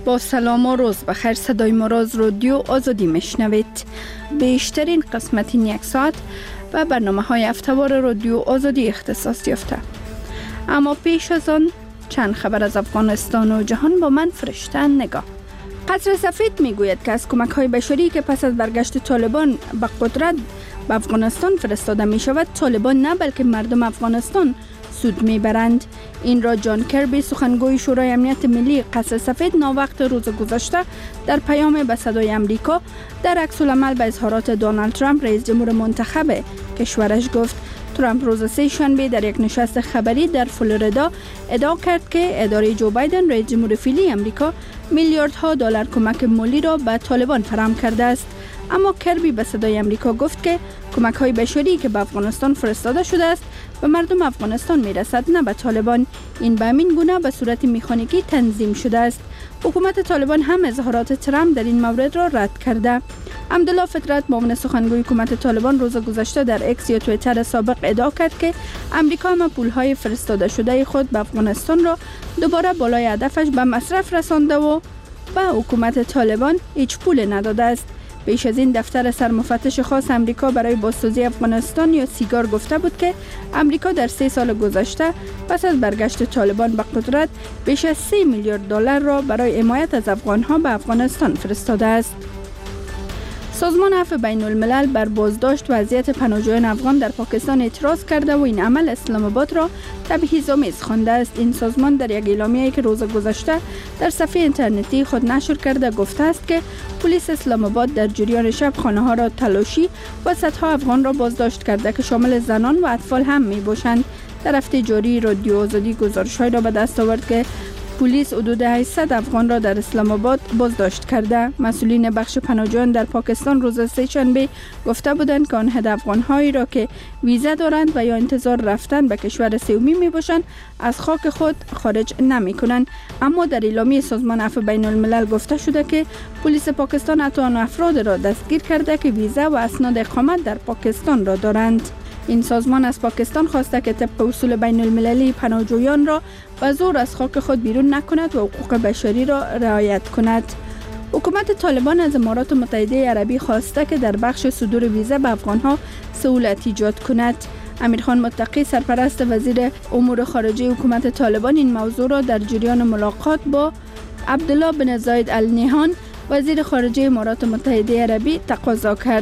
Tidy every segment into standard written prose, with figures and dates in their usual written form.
با سلام و روز بخیر. صدای ما را از رادیو آزادی میشنوید. بیشترین قسمت این یک ساعت و برنامه های هفته‌وار رادیو آزادی اختصاص یافته. اما پیش از آن چند خبر از افغانستان و جهان با من فرشته نگاه. قصر سفید میگوید که از کمک های بشری که پس از برگشت طالبان به قدرت به افغانستان فرستاده می شود، طالبان نه بلکه مردم افغانستان سود میبرند. این را جان کربی، سخنگوی شورای امنیت ملی قصر سفید، ناوقت روز گذشته در پیام به صدای امریکا در عکس العمل به اظهارات دونالد ترامپ رئیس جمهور منتخب کشورش گفت. ترامپ روز سه شنبه در یک نشست خبری در فلوریدا ادعا کرد که اداره جو بایدن رئیس جمهور فعلی امریکا میلیاردها دلار کمک مالی را به طالبان فراهم کرده است. اما کربی به صدای امریکا گفت که کمک های بشری که به افغانستان فرستاده شده است به مردم افغانستان میرسد، نه به طالبان. این به همین گونه به صورت مکانیکی تنظیم شده است. حکومت طالبان هم اظهارات ترامپ در این مورد را رد کرده. عبدالله فطرت، معاون سخنگوی حکومت طالبان، روز گذشته در اکس یا توییتر سابق ادعا کرد که امریکا هم پولهای فرستاده شده خود به افغانستان را دوباره بالای هدفش به مصرف رسانده و به حکومت طالبان هیچ پول نداده است. پیش از این دفتر سرمفتش خاص امریکا برای بازسازی افغانستان یا سیگار گفته بود که امریکا در 3 سال گذشته پس از برگشت طالبان به قدرت بیش از 3 میلیارد دلار را برای حمایت از افغانها به افغانستان فرستاده است. سازمان عفو بین الملل بر بازداشت وضعیت پناهجویان افغان در پاکستان اعتراض کرده و این عمل اسلام آباد را تبعیض‌آمیز خوانده است. این سازمان در یک اعلامیه‌ای که روز گذشته در صفحه اینترنتی خود نشر کرده گفته است که پلیس اسلام آباد در جریان شب خانه‌ها را تلاشی و صدها افغان را بازداشت کرده که شامل زنان و اطفال هم می‌باشند. در هفته جاری رادیو آزادی گزارش‌هایی را به دست آورد که پلیس حدود 800 افغان را در اسلام آباد بازداشت کرده. مسئولین بخش پناهجویان در پاکستان روز سه شنبه گفته بودند که آن افغان‌هایی را که ویزا دارند و یا انتظار رفتن به کشور سومی میباشند از خاک خود خارج نمی‌کنند. اما در اعلامیه سازمان عفو بین الملل گفته شده که پلیس پاکستان حتی آن افراد را دستگیر کرده که ویزا و اسناد اقامت در پاکستان را دارند. این سازمان از پاکستان خواسته که طبق اصول بین المللی پناهجویان را به زور از خاک خود بیرون نکند و حقوق بشری را رعایت کند. حکومت طالبان از امارات متحده عربی خواسته که در بخش صدور ویزا به افغانها سهولت ایجاد کند. امیرخان متقی، سرپرست وزیر امور خارجه حکومت طالبان، این موضوع را در جریان ملاقات با عبدالله بن زاید ال نهیان، وزیر خارجه امارات متحده عربی، تقاضا کرد.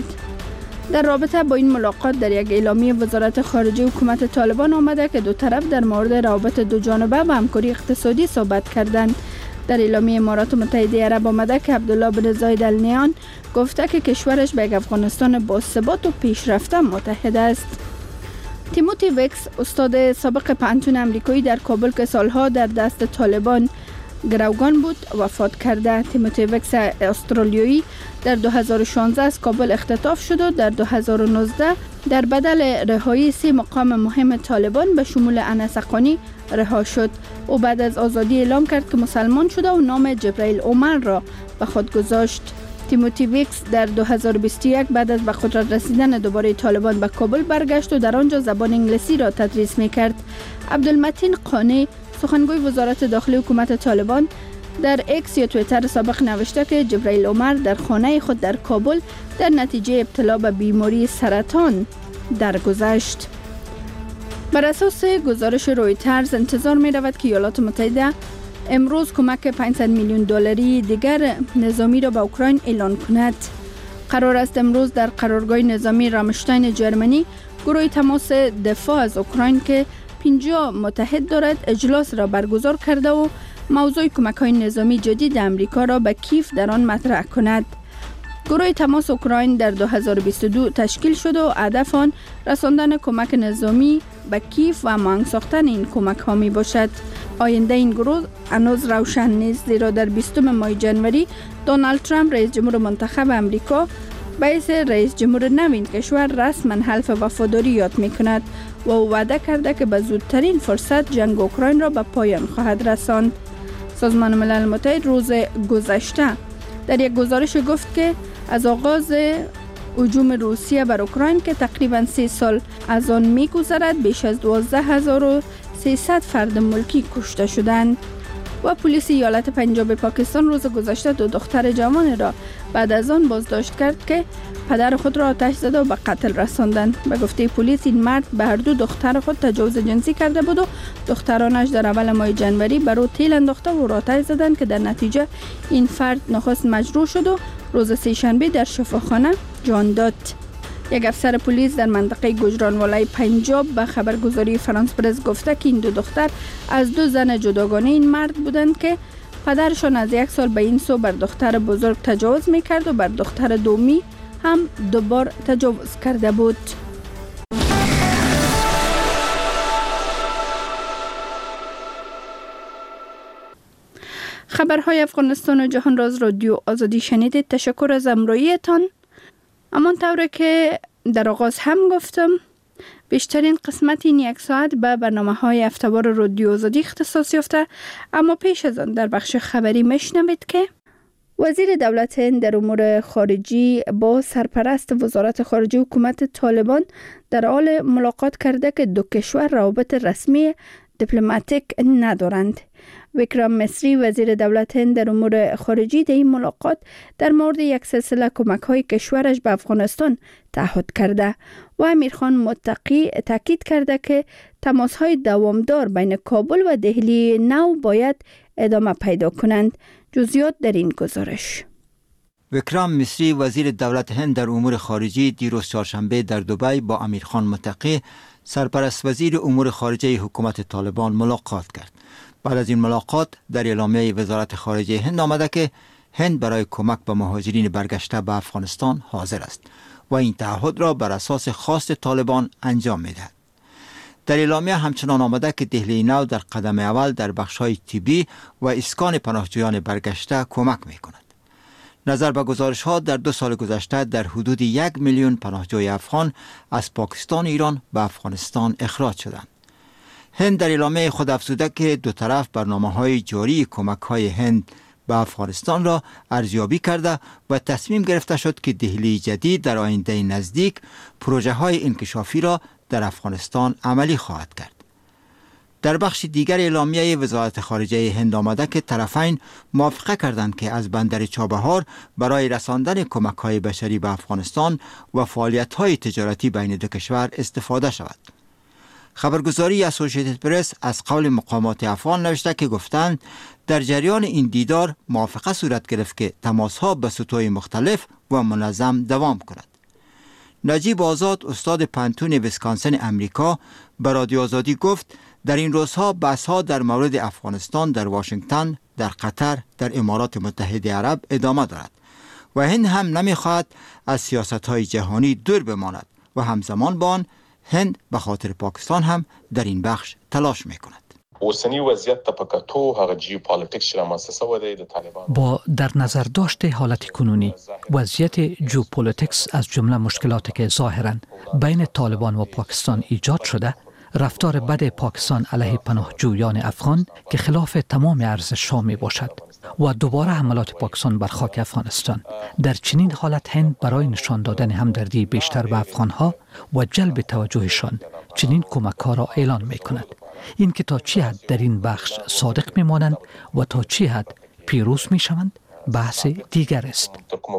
در رابطه با این ملاقات در یک اعلامیه وزارت خارجه حکومت طالبان آمده که دو طرف در مورد روابط دو جانبه و همکاری اقتصادی صحبت کردند. در اعلامیه امارات متحده عرب آمده که عبدالله بن زاید ال نهیان گفته که کشورش به یک افغانستان باثبات و پیشرفته متحد است. تیموتی ویکس، استاد سابق پانتون امریکایی در کابل که سالها در دست طالبان گروگان بود، وفات کرده. تیموتی ویکس استرالیایی در 2016 از کابل اختطاف شد و در 2019 در بدل رهایی 3 مقام مهم طالبان به شمول انس حقانی رها شد. او بعد از آزادی اعلام کرد که مسلمان شده و نام جبرائیل عمر را به خود گذاشت. تیموتی ویکس در 2021 بعد از به قدرت رسیدن دوباره طالبان به کابل برگشت و در آنجا زبان انگلیسی را تدریس می‌کرد. عبدالمتین قانی، سخنگوی وزارت داخلی حکومت طالبان، در اکس یا توییتر سابق نوشته که جبرائیل عمر در خانه خود در کابل در نتیجه ابتلا به بیماری سرطان درگذشت. بر اساس گزارش رویترز انتظار می رود که ایالات متحده امروز کمک 500 میلیون دلاری دیگر نظامی را به اوکراین اعلان کند. قرار است امروز در قرارگاه نظامی رامشتاین جرمنی گروه تماس دفاع از اوکراین که 50 متحد دارد اجلاس را برگزار کرده و موضوع کمک‌های نظامی جدید امریکا را به کیف در آن مطرح کند. گروه تماس اوکراین در 2022 تشکیل شد و هدف آن رساندن کمک نظامی به کیف و هماهنگ ساختن این کمک‌ها می باشد. آینده این گروه هنوز روشن نیست، زیرا در 20 ماه جنوری دونالد ترامپ رئیس جمهور منتخب امریکا به حیث رئیس جمهور نو این کشور رسما حلف وفاداری یاد می کند و وعده کرده که به زودترین فرصت جنگ اوکراین را به پایان خواهد رساند. سازمان ملل متحد روز گذشته در یک گزارش گفت که از آغاز هجوم روسیه بر اوکراین که تقریباً 3 سال از آن می‌گذرد بیش از 12300 فرد ملکی کشته شدند. و پلیس ایالت پنجاب پاکستان روز گذشته 2 دختر جوان را بعد از آن بازداشت کرد که پدر خود را آتش زده و به قتل رساندند. به گفته پلیس این مرد به هر 2 دختر خود تجاوز جنسی کرده بود و دخترانش در اول ماه جنوری بر او تیل انداخته و آتش زدند که در نتیجه این فرد نخست مجروح شد و روز سه‌شنبه در شفاخانه جان داد. یک افسر پلیس در منطقه گوجرانوالای پنجاب به خبرگزاری فرانس پرس گفته که این 2 دختر از 2 زن جداگانه این مرد بودند که پدرشان از 1 سال به این سو بر دختر بزرگ تجاوز میکرد و بر دختر دومی هم 2 بار تجاوز کرده بود. خبرهای افغانستان و جهان را از رادیو آزادی شنیدید. تشکر از همراهیتان. همانطور که در آغاز هم گفتم بیشترین قسمت این 1 ساعت به برنامه‌های هفته‌وار رادیو آزادی اختصاص یافته، اما پیش از آن در بخش خبری میشنوید که وزیر دولت هند در امور خارجی با سرپرست وزارت خارجه حکومت طالبان در حال ملاقات کرده که 2 کشور روابط رسمی دیپلماتیک ندارند. ویکرام مصری وزیر دولت هند در امور خارجی در این ملاقات در مورد یک سلسله کمک‌های کشورش به افغانستان تعهد کرده و امیرخان متقی تاکید کرده که تماس‌های دوامدار بین کابل و دهلی نو باید ادامه پیدا کنند. جزئیات در این گزارش. ویکرام مصری وزیر دولت هند در امور خارجی دیروز چهارشنبه در دبی با امیرخان متقی سرپرست وزیر امور خارجه حکومت طالبان ملاقات کرد. بعد از این ملاقات در اعلامیه وزارت خارجه هند آمده که هند برای کمک به مهاجرین برگشته به افغانستان حاضر است و این تعهد را بر اساس خواست طالبان انجام می‌دهد. در اعلامیه همچنان آمده که دهلی نو در قدم اول در بخش‌های طبی و اسکان پناهجویان برگشته کمک می‌کند. نظر به گزارش‌ها در 2 سال گذشته در حدود 1 میلیون پناهجوی افغان از پاکستان و ایران به افغانستان اخراج شدند. هند در اعلامیه خود افزوده که 2 طرف برنامه‌های جاری کمک‌های هند به افغانستان را ارزیابی کرده و تصمیم گرفته شد که دهلی جدید در آینده نزدیک پروژه‌های انکشافی را در افغانستان عملی خواهد کرد. در بخش دیگر اعلامیه وزارت خارجه هند آمده که طرفین موافقه کردند که از بندر چابهار برای رساندن کمک‌های بشری به افغانستان و فعالیت‌های تجارتی بین 2 کشور استفاده شود. خبرگزاری اسوسییتد پرس از قول مقامات افغان نوشته که گفتند در جریان این دیدار موافقه صورت گرفت که تماس‌ها به سطوح مختلف و منظم دوام کند. نجیب آزاد استاد پانتون ویسکانسن امریکا به رادیو آزادی گفت در این روزها بحث‌ها در مورد افغانستان در واشنگتن، در قطر، در امارات متحده عرب ادامه دارد و هند هم نمی‌خواهد از سیاست‌های جهانی دور بماند و همزمان با آن هند به خاطر پاکستان هم در این بخش تلاش می‌کند. اوسنی وضعیت ته پکاتو هغه جیوپالیټکس چې رامنځته شوی دی د طالبان با در نظر داشته حالت کنونی وضعیت جیوپالیتیکس از جمله مشکلاتی که ظاهراً بین طالبان و پاکستان ایجاد شده، رفتار بد پاکستان علیه پناهجویان افغان که خلاف تمام ارزش‌ها می باشد و دوباره حملات پاکستان بر خاک افغانستان. در چنین حالت هند برای نشان دادن همدردی بیشتر به افغانها و جلب توجهشان چنین کمک‌ها را اعلان می کند. این که تا چی حد در این بخش صادق می مانند و تا چی حد پیروز می شوند بحث دیگر است.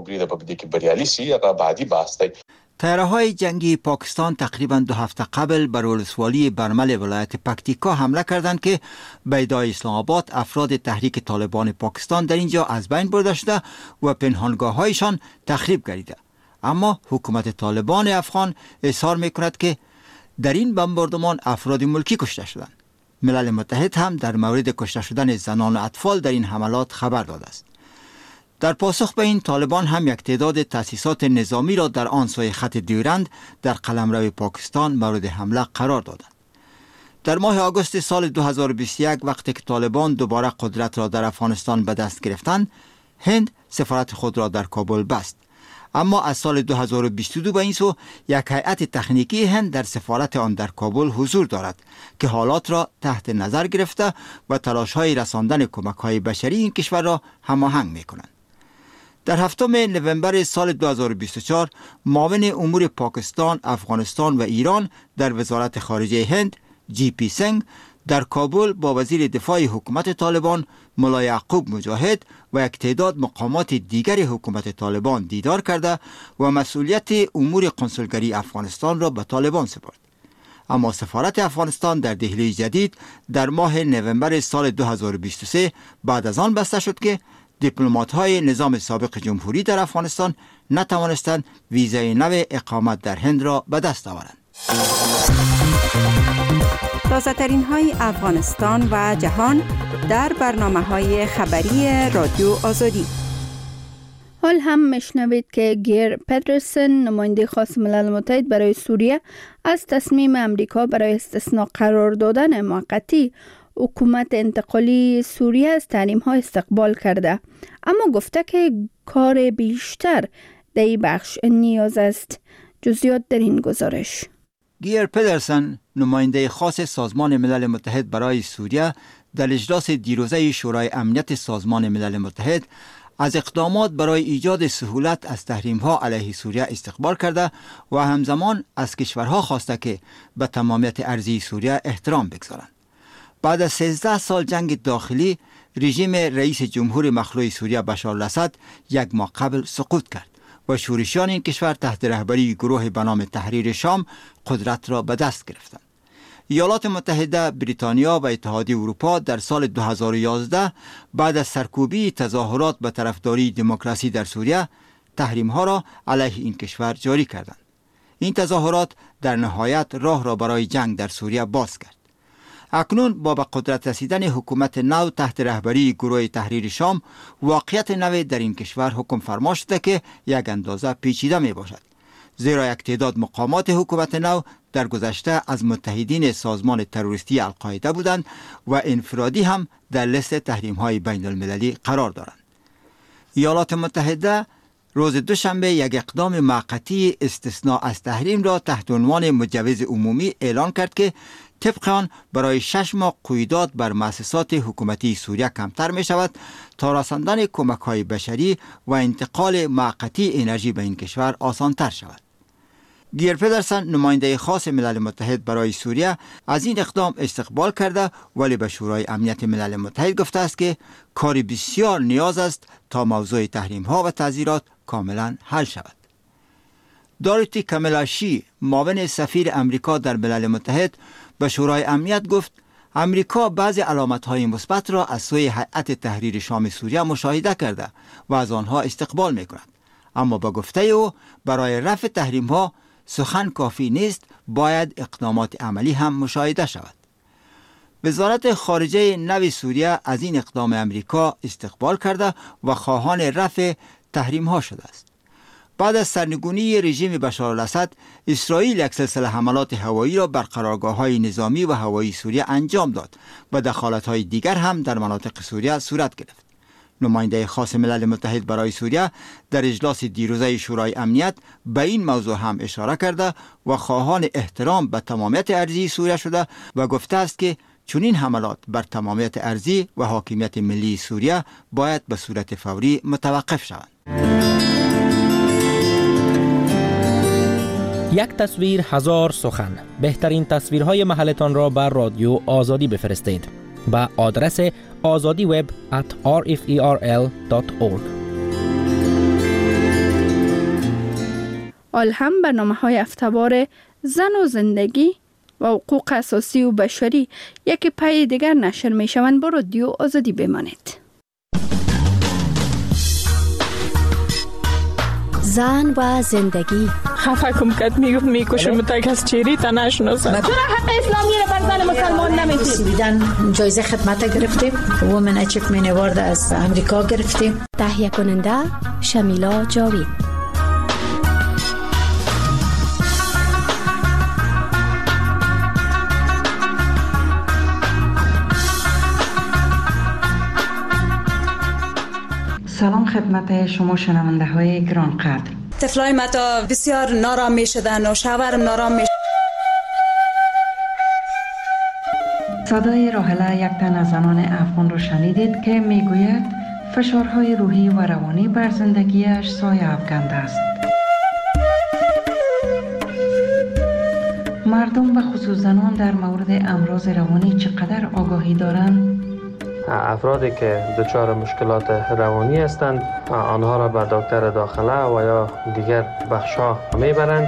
طیاره‌های جنگی پاکستان تقریباً 2 هفته قبل بر ولسوالی برمل ولایت پکتیکا حمله کردند که به ادعای اسلام آباد افراد تحریک طالبان پاکستان در اینجا از بین برده شده و پنهانگاه‌هایشان تخریب گردیده. اما حکومت طالبان افغان اصرار می‌کند که در این بمباردمان افراد ملکی کشته شدند. ملل متحد هم در مورد کشته شدن زنان و اطفال در این حملات خبر داده است. در پاسخ به این طالبان هم یک تعداد تأسیسات نظامی را در آن سوی خط دیورند در قلمرو پاکستان مورد حمله قرار دادند. در ماه آگوست سال 2021 وقتی که طالبان دوباره قدرت را در افغانستان به دست گرفتند، هند سفارت خود را در کابل بست. اما از سال 2022 به این سو یک هیئت تکنیکی هند در سفارت آن در کابل حضور دارد که حالات را تحت نظر گرفته و تلاش‌های رساندن کمک‌های بشری این کشور را هماهنگ می‌کنند. در 7 نوامبر سال 2024 معاون امور پاکستان، افغانستان و ایران در وزارت خارجه هند جی پی سنگ در کابل با وزیر دفاع حکومت طالبان ملا یعقوب مجاهد و یک تعداد مقامات دیگر حکومت طالبان دیدار کرده و مسئولیت امور کنسولگری افغانستان را به طالبان سپرد. اما سفارت افغانستان در دهلی جدید در ماه نوامبر سال 2023 بعد از آن بسته شد که دیپلمات‌های نظام سابق جمهوری در افغانستان نتوانستند ویزای نو اقامت در هند را به دست آورند. تازه ترین های افغانستان و جهان در برنامه های خبری رادیو آزادی. حال هم میشنوید که گیر پدرسن نماینده خاص ملل متحد برای سوریه از تصمیم امریکا برای استثناء قرار دادن موقتی حکومت انتقالی سوریه از تحریم ها استقبال کرده، اما گفته که کار بیشتر در این بخش نیاز است. جزئیات در این گزارش. گیر پدرسن نماینده خاص سازمان ملل متحد برای سوریه در اجلاس دیروزه شورای امنیت سازمان ملل متحد از اقدامات برای ایجاد سهولت از تحریم‌ها علیه سوریه استقبال کرده و همزمان از کشورها خواسته که به تمامیت ارضی سوریه احترام بگذارند. بعد از 13 سال جنگ داخلی، رژیم رئیس جمهور مخلوع سوریه بشار الاسد یک ماه قبل سقوط کرد و شورشیان این کشور تحت رهبری گروه به نام تحریر شام قدرت را به دست گرفتند. ایالات متحده، بریتانیا و اتحادیه اروپا در سال 2011 بعد از سرکوبی تظاهرات به طرفداری دموکراسی در سوریه تحریم‌ها را علیه این کشور جاری کردند. این تظاهرات در نهایت راه را برای جنگ در سوریه باز کرد. اکنون با به قدرت رسیدن حکومت نو تحت رهبری گروه تحریر شام، واقعیت نو در این کشور حکم فرما شده که یک اندازه پیچیده می باشد، زیرا یک تعداد مقامات حکومت نو در گذشته از متحدین سازمان تروریستی القاعده بودند و انفرادی هم در لیست تحریم‌های بین المللی قرار دارند. ایالات متحده روز دوشنبه یک اقدام موقتی استثناء از تحریم را تحت عنوان مجوز عمومی اعلان کرد که طبق آن برای 6 ماه قیودات بر مؤسسات حکومتی سوریه کمتر می شود تا رساندن کمک‌های بشری و انتقال موقتی انرژی به این کشور آسان‌تر شود. گیر پدرسن نماینده خاص ملل متحد برای سوریه از این اقدام استقبال کرده، ولی به شورای امنیت ملل متحد گفته است که کاری بسیار نیاز است تا موضوع تحریم‌ها و تعزیرات کاملا حل شود. داروتی کملاشی، معاون سفیر امریکا در ملل متحد، به شورای امنیت گفت امریکا بعضی علامت‌های مثبت را از سوی هیئت تحریر شام سوریه مشاهده کرده و از آنها استقبال می‌کند، اما با گفته او برای رفع تحریم‌ها سخن کافی نیست، باید اقدامات عملی هم مشاهده شود. وزارت خارجه نو سوریه از این اقدام امریکا استقبال کرده و خواهان رفع تحریم‌ها شده است. بعد از سرنگونی رژیم بشار الاسد، اسرائیل یک سلسله حملات هوایی را بر قرارگاه‌های نظامی و هوایی سوریه انجام داد و دخالت‌های دیگر هم در مناطق سوریه صورت گرفت. نماینده خاص ملل متحد برای سوریه در اجلاس دیروزه شورای امنیت به این موضوع هم اشاره کرده و خواهان احترام به تمامیت ارضی سوریه شده و گفته است که چنین حملات بر تمامیت ارضی و حاکمیت ملی سوریه باید به صورت فوری متوقف شوند. یک تصویر هزار سخن. بهترین تصویرهای محلتان را بر رادیو آزادی بفرستید با آدرس azadiweb@rferl.org. حال هم برنامه‌های هفته‌وار زن و زندگی و حقوق اساسی و بشری یک پای دیگر نشر می‌شوند. با رادیو آزادی بمانید. زن و زندگی. خفه کم کت میکشم تا کس چیری تا نشناسم. چرا حق اسلامی رو بر زن مسلمان نمیدید؟ دیدن جایزه خدمت گرفتیم. وومن اچیومنت اوارد از امریکا گرفتیم. تهیه کننده شمیلا جاوید. سلام خدمت شما شنونده های گرانقدر. طفلای ما تا بسیار نارام می شدن و شوهرم نارام می شدن. صدای راحله یک تن از زنان افغان را شنیدید که میگوید فشارهای روحی و روانی بر زندگیش سایه افکنده است. مرد مردم و خصوص زنان در مورد امراض روانی چقدر آگاهی دارند؟ افرادی که دچار مشکلات روانی هستند آنها را به دکتر داخله و یا دیگر بخش‌ها میبرند.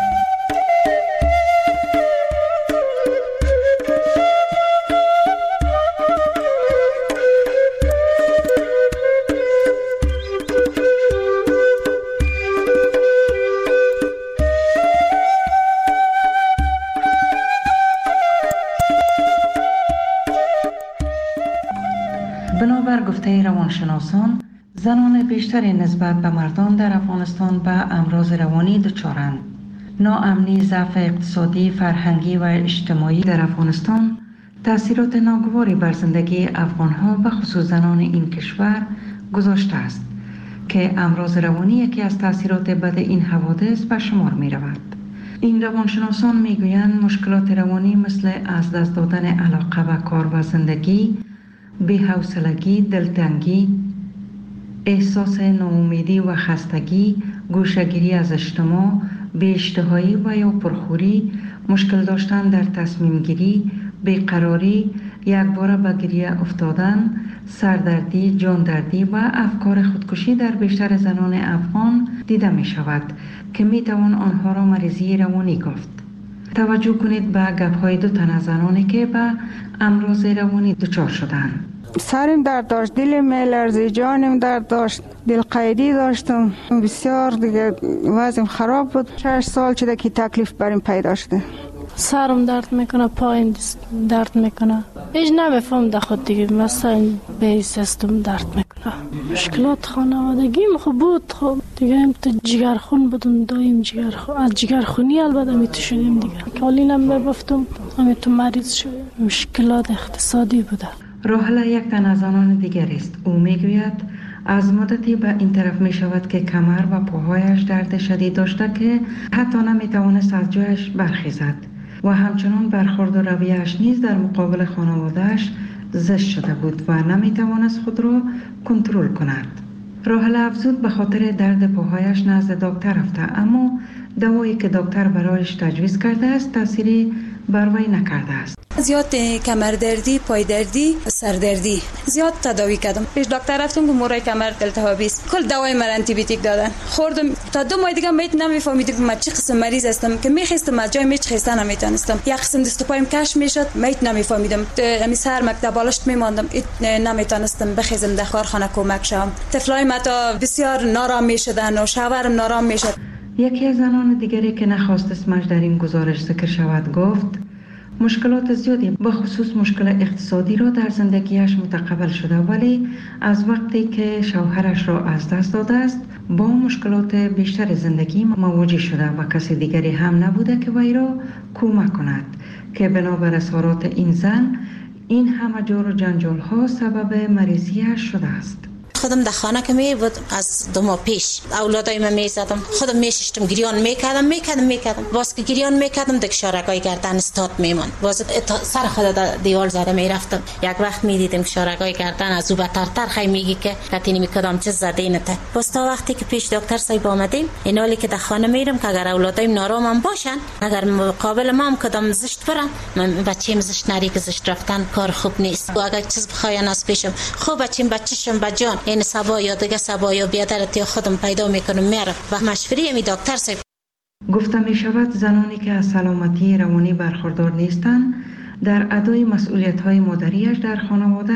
بنابر گفته روانشناسان، زنان بیشتری نسبت به مردان در افغانستان به امراض روانی دچارند. ناامنی، ضعف اقتصادی، فرهنگی و اجتماعی در افغانستان تأثیرات ناگواری بر زندگی افغانها و خصوص زنان این کشور گذاشته است که امراض روانی یکی از تأثیرات بد این حوادث به شمار می رود. این روانشناسان می گویند مشکلات روانی مثل از دست دادن علاقه به کار و زندگی، بی‌حوصلگی، دلتنگی، احساس ناامیدی و خستگی، گوشه‌گیری از اجتماع، بی‌اشتهایی و یا پرخوری، مشکل داشتن در تصمیم گیری، بیقراری، یکباره به گریه افتادن، سردردی، جاندردی و افکار خودکشی در بیشتر زنان افغان دیده می شود که می توان آنها را مریضی روانی گفت. توجه کنید به گپ‌های دو تن از زنانی که به امراض روانی دچار شدند. سرم درد داشت، دلم می‌لرزید، جانم درد داشت، دلقیدی داشتم، بسیار دیگه وضعم خراب بود. 6 سال شده که تکلیف برام پیدا شده. سرم درد میکنه، پایم درد میکنه، هیچ نمیفهم در خود دیگه، مثلا به سیستم درد میکنه. مشکلات خانوادگیم خوب بود، خب دیگه هم تو جگرخون بودم، دایم از جگرخونی البته میتو شدیم دیگه، کالینم میبفتم، همیتو مریض شدیم. مشکلات اقتصادی بوده. راحله یک تن از آنان دیگر است. او میگوید از مدتی به این طرف می شود که کمر و پاهایش درد شدید داشته که حتی نمی توانست از جایش برخیزد و همچنان برخورد و رویه‌اش نیز در مقابل خانواده‌اش زشت شده بود و نمی توانست خود را کنترل کند. راحله افزود به خاطر درد پاهایش نزد دکتر رفته، اما دوایی که دکتر برایش تجویز کرده است تأثیری بر وی نکرده است. زیاد کمردردی، پایدردی، سردردی زیاد تداوی کردم. پیش دکتر رفتم که مورای کمر التهابی است. کل دوای من آنتی بیوتیک دادن. خوردم تا 2 ماه دیگه میت نمیفهمیدم که من چه قسم مریض هستم، که میخواستم از جای میخواستم نمیتونستم. یک قسم دست و پایم کش میشد، میت نمیفهمیدم. می سر مکتب بالشت میماندم، نمیتونستم بخیزم در کارخانه کمک شم. طفلای ما تا بسیار نارام میشدن و شوهرم نارام میشد. یکی از زنان دیگری که نخواست اسمش در این گزارش ذکر شود گفت مشکلات زیادی به خصوص مشکل اقتصادی را در زندگیش متقبل شده، ولی از وقتی که شوهرش را از دست داده است با مشکلات بیشتر زندگی مواجه شده و کسی دیگری هم نبوده که وی را کمک کند که بنابر اظهارات این زن این همه جور و جنجال ها سبب مریضیش شده است. خودم در خانه که می بود از 2 ماه پیش اولادای من میزدم، خودم میششتم، گریان میکردم باز که گریان میکردم دک شارگای گردن استاد میمون، باز سر خود در دیوال زده میرفتم. یک وقت میدیدم که شارگای گردن از او بترتر خی میگی که کتینی میکردم چه زدینته. باز تا وقتی که پیش دکتر صاحب آمدیم این حالی که در خانه میرم که اگر اولادایم نارامم باشن، اگر مقابل ما هم کدام زشت برن، من بچه‌م زشت نری که زشت رفتن کار خوب نیست و اگر چیز بخواین از پیشم خوب بچه‌شم بجان این سبا یا دیگه سبا یا بیادرت یا خودم پیدا میکنم میرم و مشوری می دکتر صاحب. گفته می شود زنانی که از سلامتی روانی برخوردار نیستند در ادای مسئولیت های مادریش در خانواده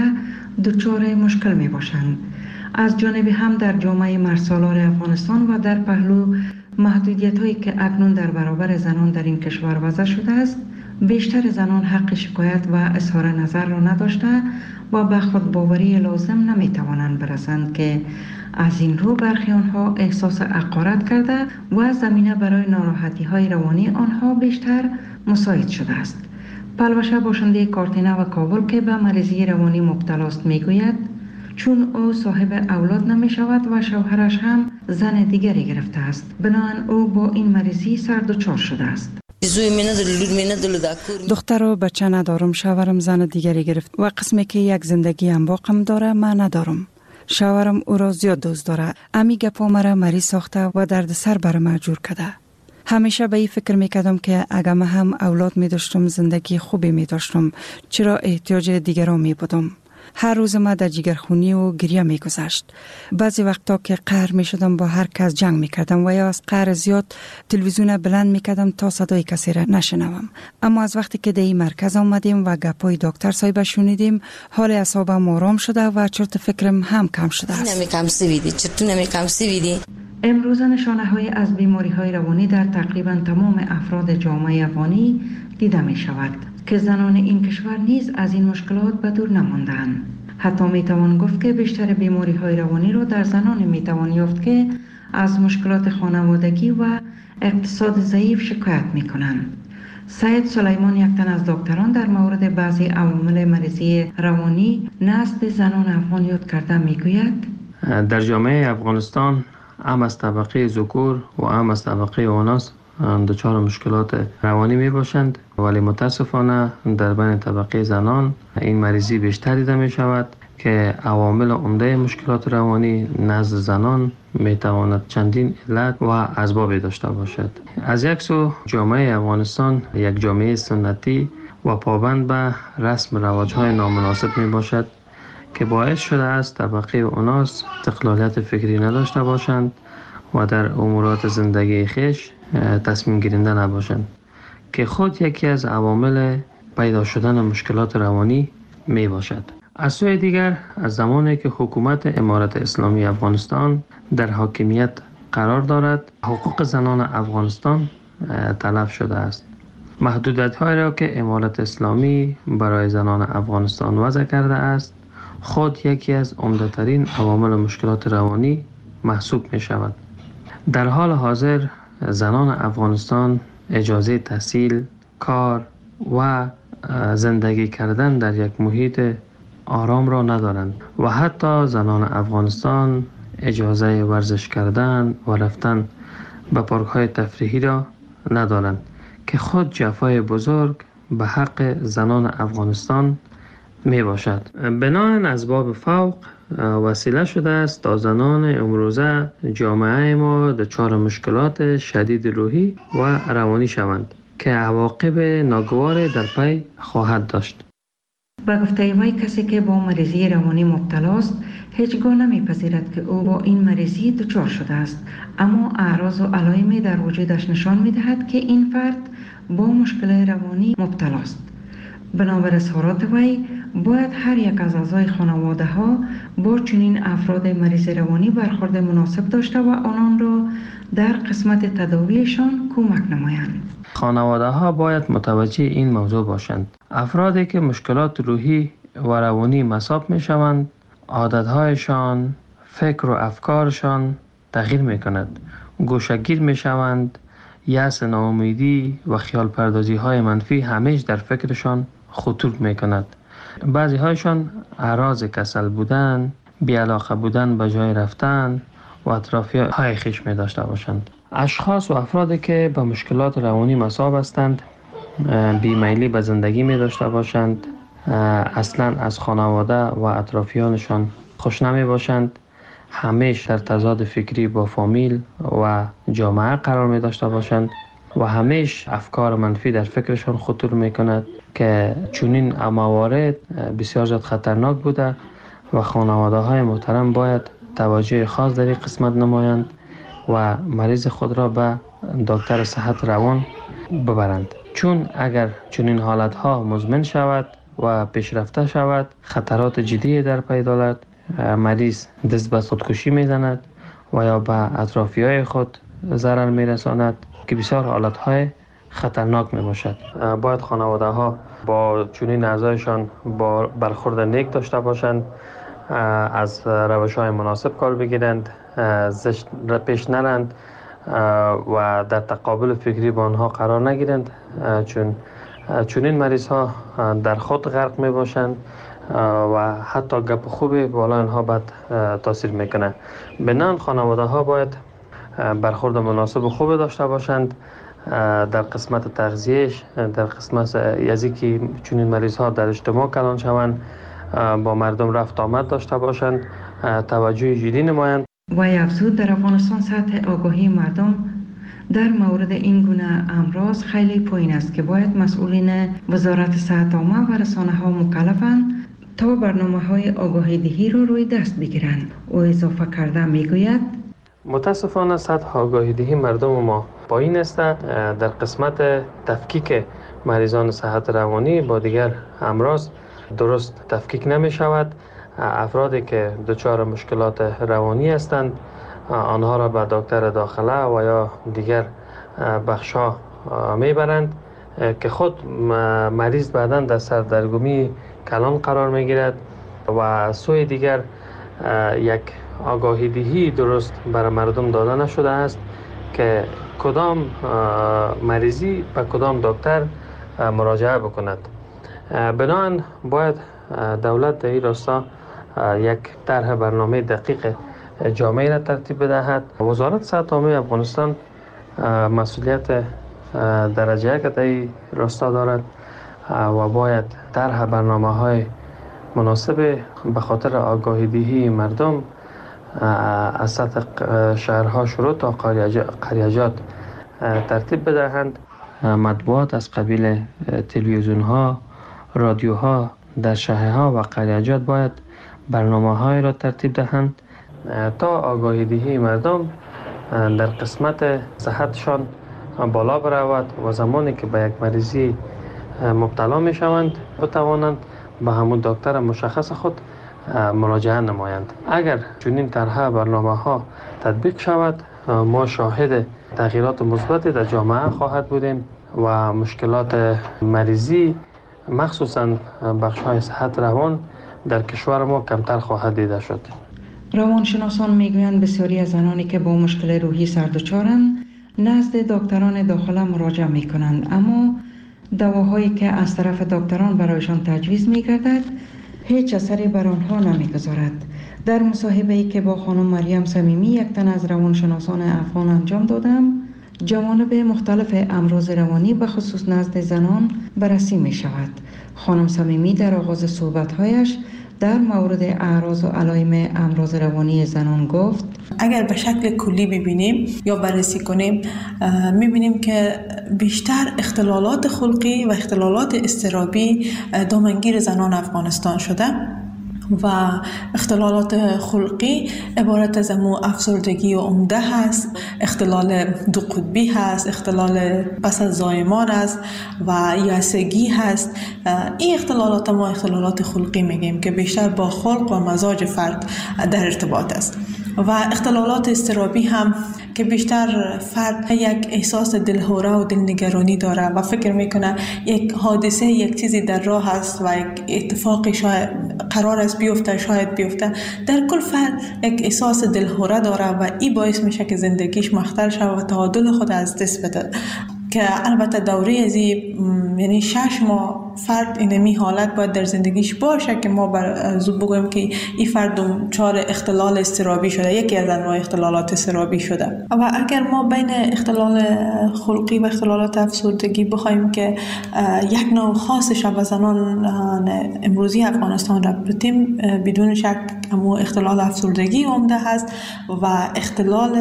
دچار مشکل می باشند. از جانب هم در جامعه مرسالار افغانستان و در پهلو محدودیت هایی که اکنون در برابر زنان در این کشور وضع شده است، بیشتر زنان حق شکایت و اظهار نظر را نداشته و به خودباوری لازم نمیتوانند برسند که از این رو برخی آنها احساس حقارت کرده و زمینه برای ناراحتی های روانی آنها بیشتر مساعد شده است. پلوشه باشنده کارتینه و کابل که به مریضی روانی مبتلا است میگوید چون او صاحب اولاد نمی شود و شوهرش هم زن دیگری گرفته است، بنابراین او با این مریضی سر دچار شده است. دختر و بچه ندارم، شوهرم زن دیگری گرفت و قسمی که یک زندگی هم باقم داره من ندارم. شوهرم او را زیاد دوست داره. امی گپا مرا مریض ساخته و درد سر بر ما جور کرده. همیشه به این فکر میکردم که اگر من هم اولاد می داشتم زندگی خوبی می داشتم، چرا احتیاج دیگران می بودم. هر روز ما در جگرخونی و گریه می گذشت. بعضی وقتا که قهر می شدم با هر کس جنگ می کردم و یا از قهر زیاد تلویزیون بلند می کردم تا صدای کسی را نشنوم. اما از وقتی که در این مرکز آمدیم و گپای دکتر صاحب شنیدیم، حال اعصابم آرام شده و چرت فکرم هم کم شده است. امروز نشانه‌های از بیماری‌های روانی در تقریباً تمام افراد جامعه افغانی دیده می‌شود که زنان این کشور نیز از این مشکلات به دور نمانده‌اند. حتی می‌توان گفت که بیشتر بیماری‌های روانی را در زنان می‌توان یافت که از مشکلات خانوادگی و اقتصاد ضعیف شکایت می‌کنند. سید سلیمان، یک تن از دکتران، در مورد بعضی عوامل مریضی روانی نزد زنان افغان یاد کرده می‌گوید: در جامعه افغانستان هم از طبقه ذکور و هم از طبقه اناث دچار مشکلات روانی می باشند، ولی متاسفانه در بین طبقه زنان این مریضی بیشتر دیده می شود که عوامل عمده مشکلات روانی نزد زنان می تواند چندین علت و اسباب داشته باشد. از یک سو جامعه افغانستان یک جامعه سنتی و پابند به رسم رواج‌های نامناسب می باشد که باعث شده است طبقه اناث استقلالیت فکری نداشته باشند و در امورات زندگی خویش تصمیم گیرنده نباشند که خود یکی از عوامل پیدا شدن مشکلات روانی می باشد. از سوی دیگر، از زمانی که حکومت امارت اسلامی افغانستان در حاکمیت قرار دارد، حقوق زنان افغانستان تلف شده است. محدودیت‌هایی را که امارت اسلامی برای زنان افغانستان وضع کرده است خود یکی از عمده‌ترین عوامل مشکلات روانی محسوب می شود. در حال حاضر زنان افغانستان اجازه تحصیل، کار و زندگی کردن در یک محیط آرام را ندارند و حتی زنان افغانستان اجازه ورزش کردن و رفتن به پارک‌های تفریحی را ندارند که خود جفای بزرگ به حق زنان افغانستان می باشد. بناهن اسباب فوق وسیله شده است تا زنان امروزه جامعه ما دچار مشکلات شدید روحی و روانی شوند که عواقب ناگوار در پی خواهد داشت. با گفته وی، کسی که با مریضی روانی مبتلا است هیچگاه نمیپذیرد که او با این مریضی دچار شده است، اما اعراض و علائمی در وجودش نشان میدهد که این فرد با مشکل روانی مبتلا است. بنابر اظهارات وی، باید هر یک از اعضای خانواده ها با چنین افراد مریض روانی برخورد مناسب داشته و آنان را در قسمت تداویشان کمک نمایند. خانواده ها باید متوجه این موضوع باشند. افرادی که مشکلات روحی و روانی مصاب می شوند، عادتهایشان، فکر و افکارشان تغییر می کند. گوشه‌گیر می شوند، یأس، ناامیدی و خیال پردازی های منفی همیشه در فکرشان خطور می کند. بعضی هایشان اعراض کسل بودن، بی‌علاقه بودن به جای رفتن و اطرافی های خویش می داشته باشند. اشخاص و افرادی که به مشکلات روانی مصاب هستند بیمیلی به زندگی می داشته باشند، اصلا از خانواده و اطرافیانشان خوش نمی باشند، همیشه در تضاد فکری با فامیل و جامعه قرار می داشته باشند و همیشه افکار منفی در فکرشان خطور می کند که چنین موارد بسیار زیاد خطرناک بوده و خانواده های محترم باید توجه خاص در این قسمت نمایند و مریض خود را به دکتر صحت روان ببرند، چون اگر چنین حالت ها مزمن شود و پیشرفته شود خطرات جدی در پی دارد. مریض دست به خودکشی میزند و یا به اطرافی های خود ضرر میرساند که بسیار حالت های خطرناک می باشد. باید خانواده ها با چنین اعضایشان با برخورد نیک داشته باشند، از روش های مناسب کار بگیرند، زشت پیش نرند و در تقابل فکری با آنها قرار نگیرند، چون چنین مریض ها در خود غرق می باشند و حتی گپ خوبی بالا آنها بد تاثیر میکنه. بنابراین خانواده ها باید برخورد مناسب و خوب داشته باشند در قسمت تغذیهش، در قسمت یزی که چنین مریض ها در اجتماع کلان شوند، با مردم رفت آمد داشته باشند، توجه جدی نمایند. و افزود در افغانستان سطح آگاهی مردم در مورد این گونه امراض خیلی پایین است که باید مسئولین وزارت صحت عامه و رسانه ها مکلفند تا برنامه‌های آگاهی دهی را روی دست بگیرند. او اضافه کرده میگوید متاسفانه سطح آگاهی دهی مردم ما پایین است. در قسمت تفکیک مریضان صحت روانی با دیگر امراض درست تفکیک نمی شود. افرادی که دچار مشکلات روانی هستند آنها را به دکتر داخله و یا دیگر بخش‌ها میبرند که خود مریض بعداً در سردرگمی کلان قرار میگیرد و سوی دیگر یک آگاهی دهی درست برای مردم داده نشده است که کدام مریضی به کدام دکتر مراجعه بکند. بنابراین باید دولت در این راستا یک طرح برنامه دقیق جامعه را ترتیب بدهد. وزارت صحت عامه افغانستان مسئولیت درجه یک در این راستا دارد و باید طرح برنامه‌های مناسب به خاطر آگاهی دهی مردم از سطح شهرها شروع تا قریجات ترتیب بدهند. مطبوعات از قبیل تلویزیون‌ها، رادیوها در شهرها و قریجات باید برنامه‌های را ترتیب دهند تا آگاهی دهی مردم در قسمت صحتشان بالا برود و زمانی که به یک مریضی مبتلا می شوند بتوانند به همون دکتر مشخص خود مراجعه نمایند. اگر چنین طرح برنامه‌ها تطبیق شود ما شاهد تغییرات مثبتی در جامعه خواهد بودیم و مشکلات مریضی مخصوصاً بخش‌های صحت روان در کشور ما کمتر خواهد دیده شد. روانشناسان میگویند بسیاری از زنانی که با مشکل روحی سردچارند نزد دکتران داخله مراجعه میکنند، اما دواهایی که از طرف دکتران برایشان تجویز میگردد هیچ اثری بر آنها نمیگذارد. در مصاحبه‌ای که با خانم مریم صمیمی یک تن از روانشناسان افغان انجام دادم، جوانب مختلف امراض روانی به خصوص نزد زنان بررسی می شود. خانم صمیمی در آغاز صحبت‌هایش در مورد اعراض و علائم امراض روانی زنان گفت: اگر به شکل کلی ببینیم یا بررسی کنیم می‌بینیم که بیشتر اختلالات خلقی و اختلالات اضطرابی دامنگیر زنان افغانستان شده و اختلالات خلقی عبارت از افسردگی عمده هست، اختلال دو قطبی هست، اختلال پس از زایمان است و یائسگی هست. این اختلالات ما اختلالات خلقی میگیم که بیشتر با خلق و مزاج فرد در ارتباط است. و اختلالات اضطرابی هم که بیشتر فرد یک احساس دلهوره و دلنگرانی داره و فکر میکنه یک حادثه یک چیزی در راه است و یک اتفاقی شاید قرار است بیفته، شاید بیفته. در کل فرد یک احساس دلهوره داره و این باعث میشه که زندگیش مختل شود و تعادل خود از دست بده. که البته دوره از یعنی 6 ماه فرد اینمی حالت باید در زندگیش باشه که ما بگویم که این فرد دچار اختلال اضطرابی شده، یکی از انواع اختلالات اضطرابی شده. و اگر ما بین اختلال خلقی و اختلالات افسردگی بخوایم که یک نوع خاصش از زنان امروزی افغانستان را بتیم، بدون شک همون اختلال افسردگی عمده هست و اختلال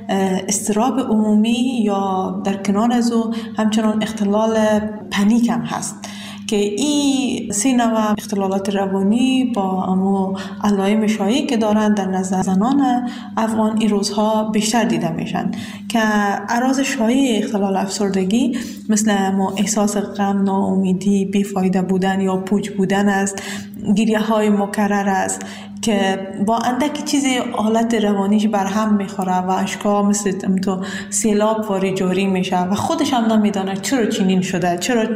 اضطراب عمومی یا در کنار از او همچنان اختلال پنیک هم هست که این 3 نوع اختلالات روانی با امو علائم شایعی که دارند در نظر زنان افغان این روزها بیشتر دیده میشن که اعراض شایع اختلال افسردگی مثل احساس غم، ناامیدی، بیفایده بودن یا پوچ بودن است، گریه های مکرر است که با اندک چیزی حالت روانیش برهم میخوره و اشکا مثل تو سیلاب واری جاری میشه و خودش هم نمیدانه چرا چنین شده،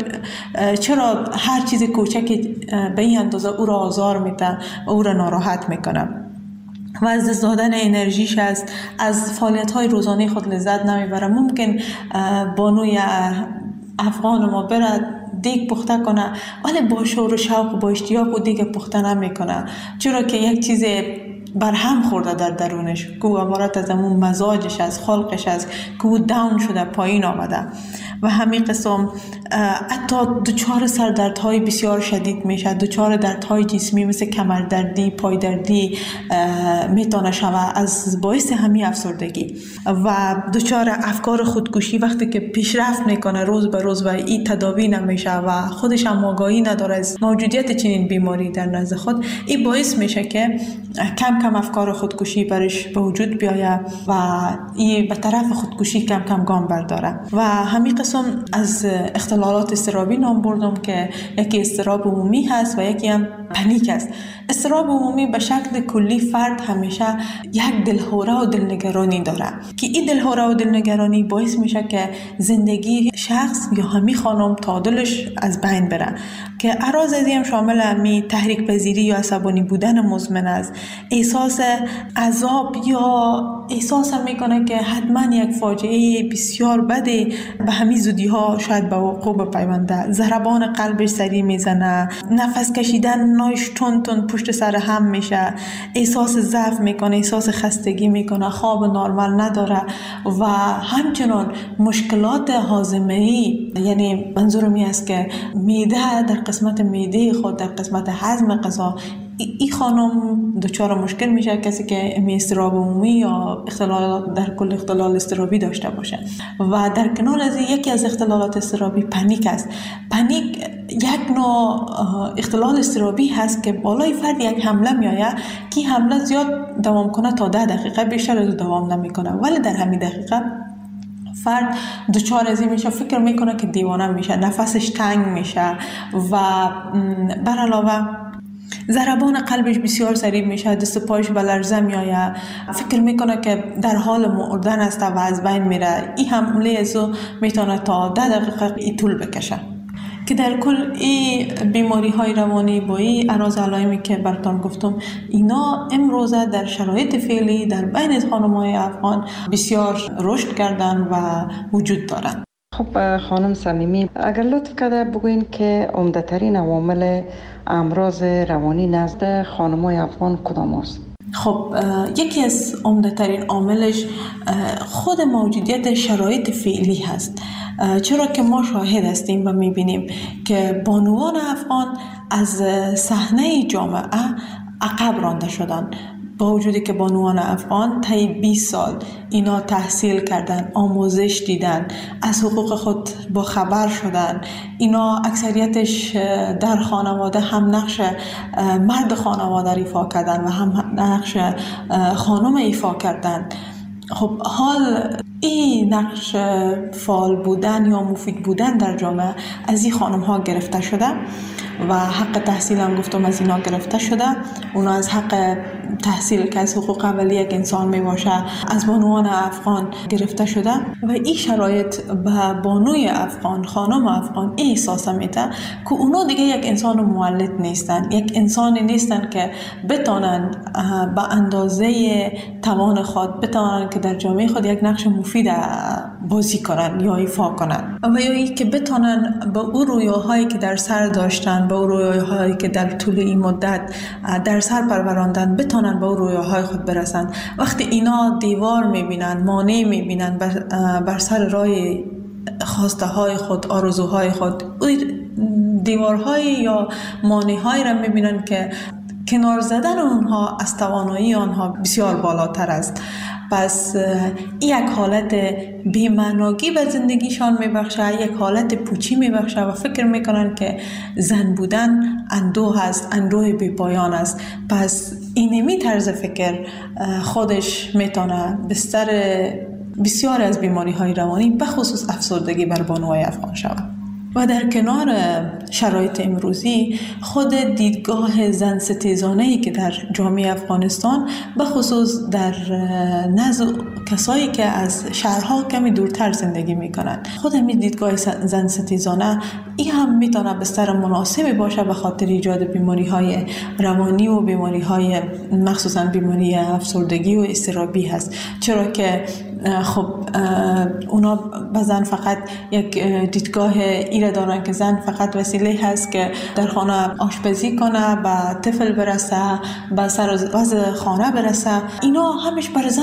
چرا هر چیز کوچک به این اندازه او را آزار میده و او را ناراحت میکنه و از دست دادن انرژیش است، از فعالیت‌های روزانه خود لذت نمیبره. ممکن بانوی افغان ما بره دیگ پخته کنه ولی با شور و شوق و با اشتیاق و دیگ پخته نمیکنه، چرا که یک چیز برهم خورده در درونش که عبارت از همون مزاجش از خلقش است که او داون شده، پایین آمده و همین قسم حتی دچار سردردهای بسیار شدید میشه، دچار دردهای جسمی مثل کمردردی، پایدردی میتونه شوه از باعث همین افسردگی و دچار افکار خودکشی وقتی که پیشرفت میکنه روز به روز و این تداوی نمیشه و خودش هم آگاهی نداره از موجودیت چنین بیماری در نزد خود، این باعث میشه که کم کم افکار خودکشی برش به وجود بیاید و این به طرف خودکشی کم کم گام برداره. و همین قسم از اختلالات اضطرابی نام بردم که یکی اضطراب عمومی هست و یکی هم پنیک است. اضطراب عمومی به شکل کلی فرد همیشه یک دلهوره و دلنگرانی داره که این دلهوره و دلنگرانی باعث میشه که زندگی شخص یا همی خانم تا دلش از بین بره که اعراض از این شامل همی تحریک پذیری یا عصبانی بودن مزمن است، احساس عذاب یا احساس میکنه که حتما یک فاجعه بسیار بده به همین زودی ها شاید به وقوع بپیونده، ضربان قلبش سریع میزنه، نفس کشیدن نایش تون پشت سر هم میشه، احساس ضعف میکنه، احساس خستگی میکنه، خواب نرمال نداره و همچنان مشکلات هاضمه‌ای، یعنی منظورم این است که معده در قسمت معده خود در قسمت هضم غذا این خانم دچار مشکل میشه، کسی که اضطراب عمومی یا اختلال در کل اختلال اضطرابی داشته باشه. و در کنار از یکی از اختلالات اضطرابی پنیک است. پنیک یک نوع اختلال اضطرابی هست که بالای فرد یک حمله میآید که حمله زیاد دوام کنه تا 10 دقیقه، بیشتر از دوام نمیکنه، ولی در همین دقیقه فرد دچار از این میشه، فکر میکنه که دیوانه میشه، نفسش تنگ میشه و بر علاوه ضربان قلبش بسیار سریع میشه، دست پایش به لرزه میآید، فکر میکنه که در حال مردن است و از بین میره. این حمله ازو میتونه تا 10 دقیقه طول بکشه که در کل این بیماری های روانی با این اعراض علائمی که براتون گفتم اینا امروزه در شرایط فعلی در بین خانم‌های افغان بسیار رشد کردن و وجود دارن. خب خانم صمیمی، اگر لطف کرده بگوین که عمده‌ترین عوامل امراض روانی نزد خانم‌های افغان کدام است؟ خب یکی از عمده‌ترین عاملش خود موجودیت شرایط فعلی هست، چرا که ما شاهد هستیم و میبینیم که بانوان افغان از صحنه جامعه عقب رانده شدن، با وجودی که بانوان افغان طی 20 سال اینا تحصیل کردن، آموزش دیدن، از حقوق خود با خبر شدن، اینا اکثریتش در خانواده هم نقش مرد خانواده ایفا کردن و هم نقش خانم ایفا کردن. خب حال این نقش فعال بودن یا مفید بودن در جامعه از این خانم ها گرفته شده و حق تحصیل هم گفتم از اینا گرفته شده. اونا از حق تحصیل که از حقوق اولیه یک انسان می باشه از بانوان افغان گرفته شده و این شرایط به بانوی افغان، خانم افغان احساس میده که اونا دیگه یک انسان مولد نیستن، یک انسانی نیستن که بتونن به اندازه توان خود بتونن که در جامعه خود یک نقش مفید بازی کنن یا ایفا کنن و یا ای که بتونن به اون رویاهایی که در سر داشتن، به اون رویاهایی که در طول این مدت در سر پروراندن بتونن به اون رویاهای خود برسن. وقتی اینا دیوار میبینن، مانع میبینن بر سر راه خواسته های خود، آرزوهای خود، دیوارهای یا مانع‌هایی را میبینن که کنار زدن اونها از توانایی آنها بسیار بالاتر است. پس یک حالت بی‌معنایی به زندگیشان میبخشه، یک حالت پوچی میبخشه و فکر میکنن که زن بودن اندوه است، اندوه بی پایان است. پس اینمی طرز فکر خودش میتونه بستر بسیار از بیماری های روانی به خصوص افسردگی بر بانوهای افغان شود. و در کنار شرایط امروزی خود دیدگاه زن ستیزانه‌ای که در جامعه افغانستان به خصوص در نزد کسایی که از شهرها کمی دورتر زندگی میکنن، خود همین دیدگاه زن ستیزانه این هم میتونه بستر مناسبی باشه به خاطر ایجاد بیماری های روانی و بیماری های مخصوصا بیماری افسردگی و اضطرابی هست. چرا که خب اونا به زن فقط یک دیدگاه ایره دارن که زن فقط وسیله هست که در خانه آشپزی کنه، به طفل برسه، به سر وضع خانه برسه. اینا همش برای زن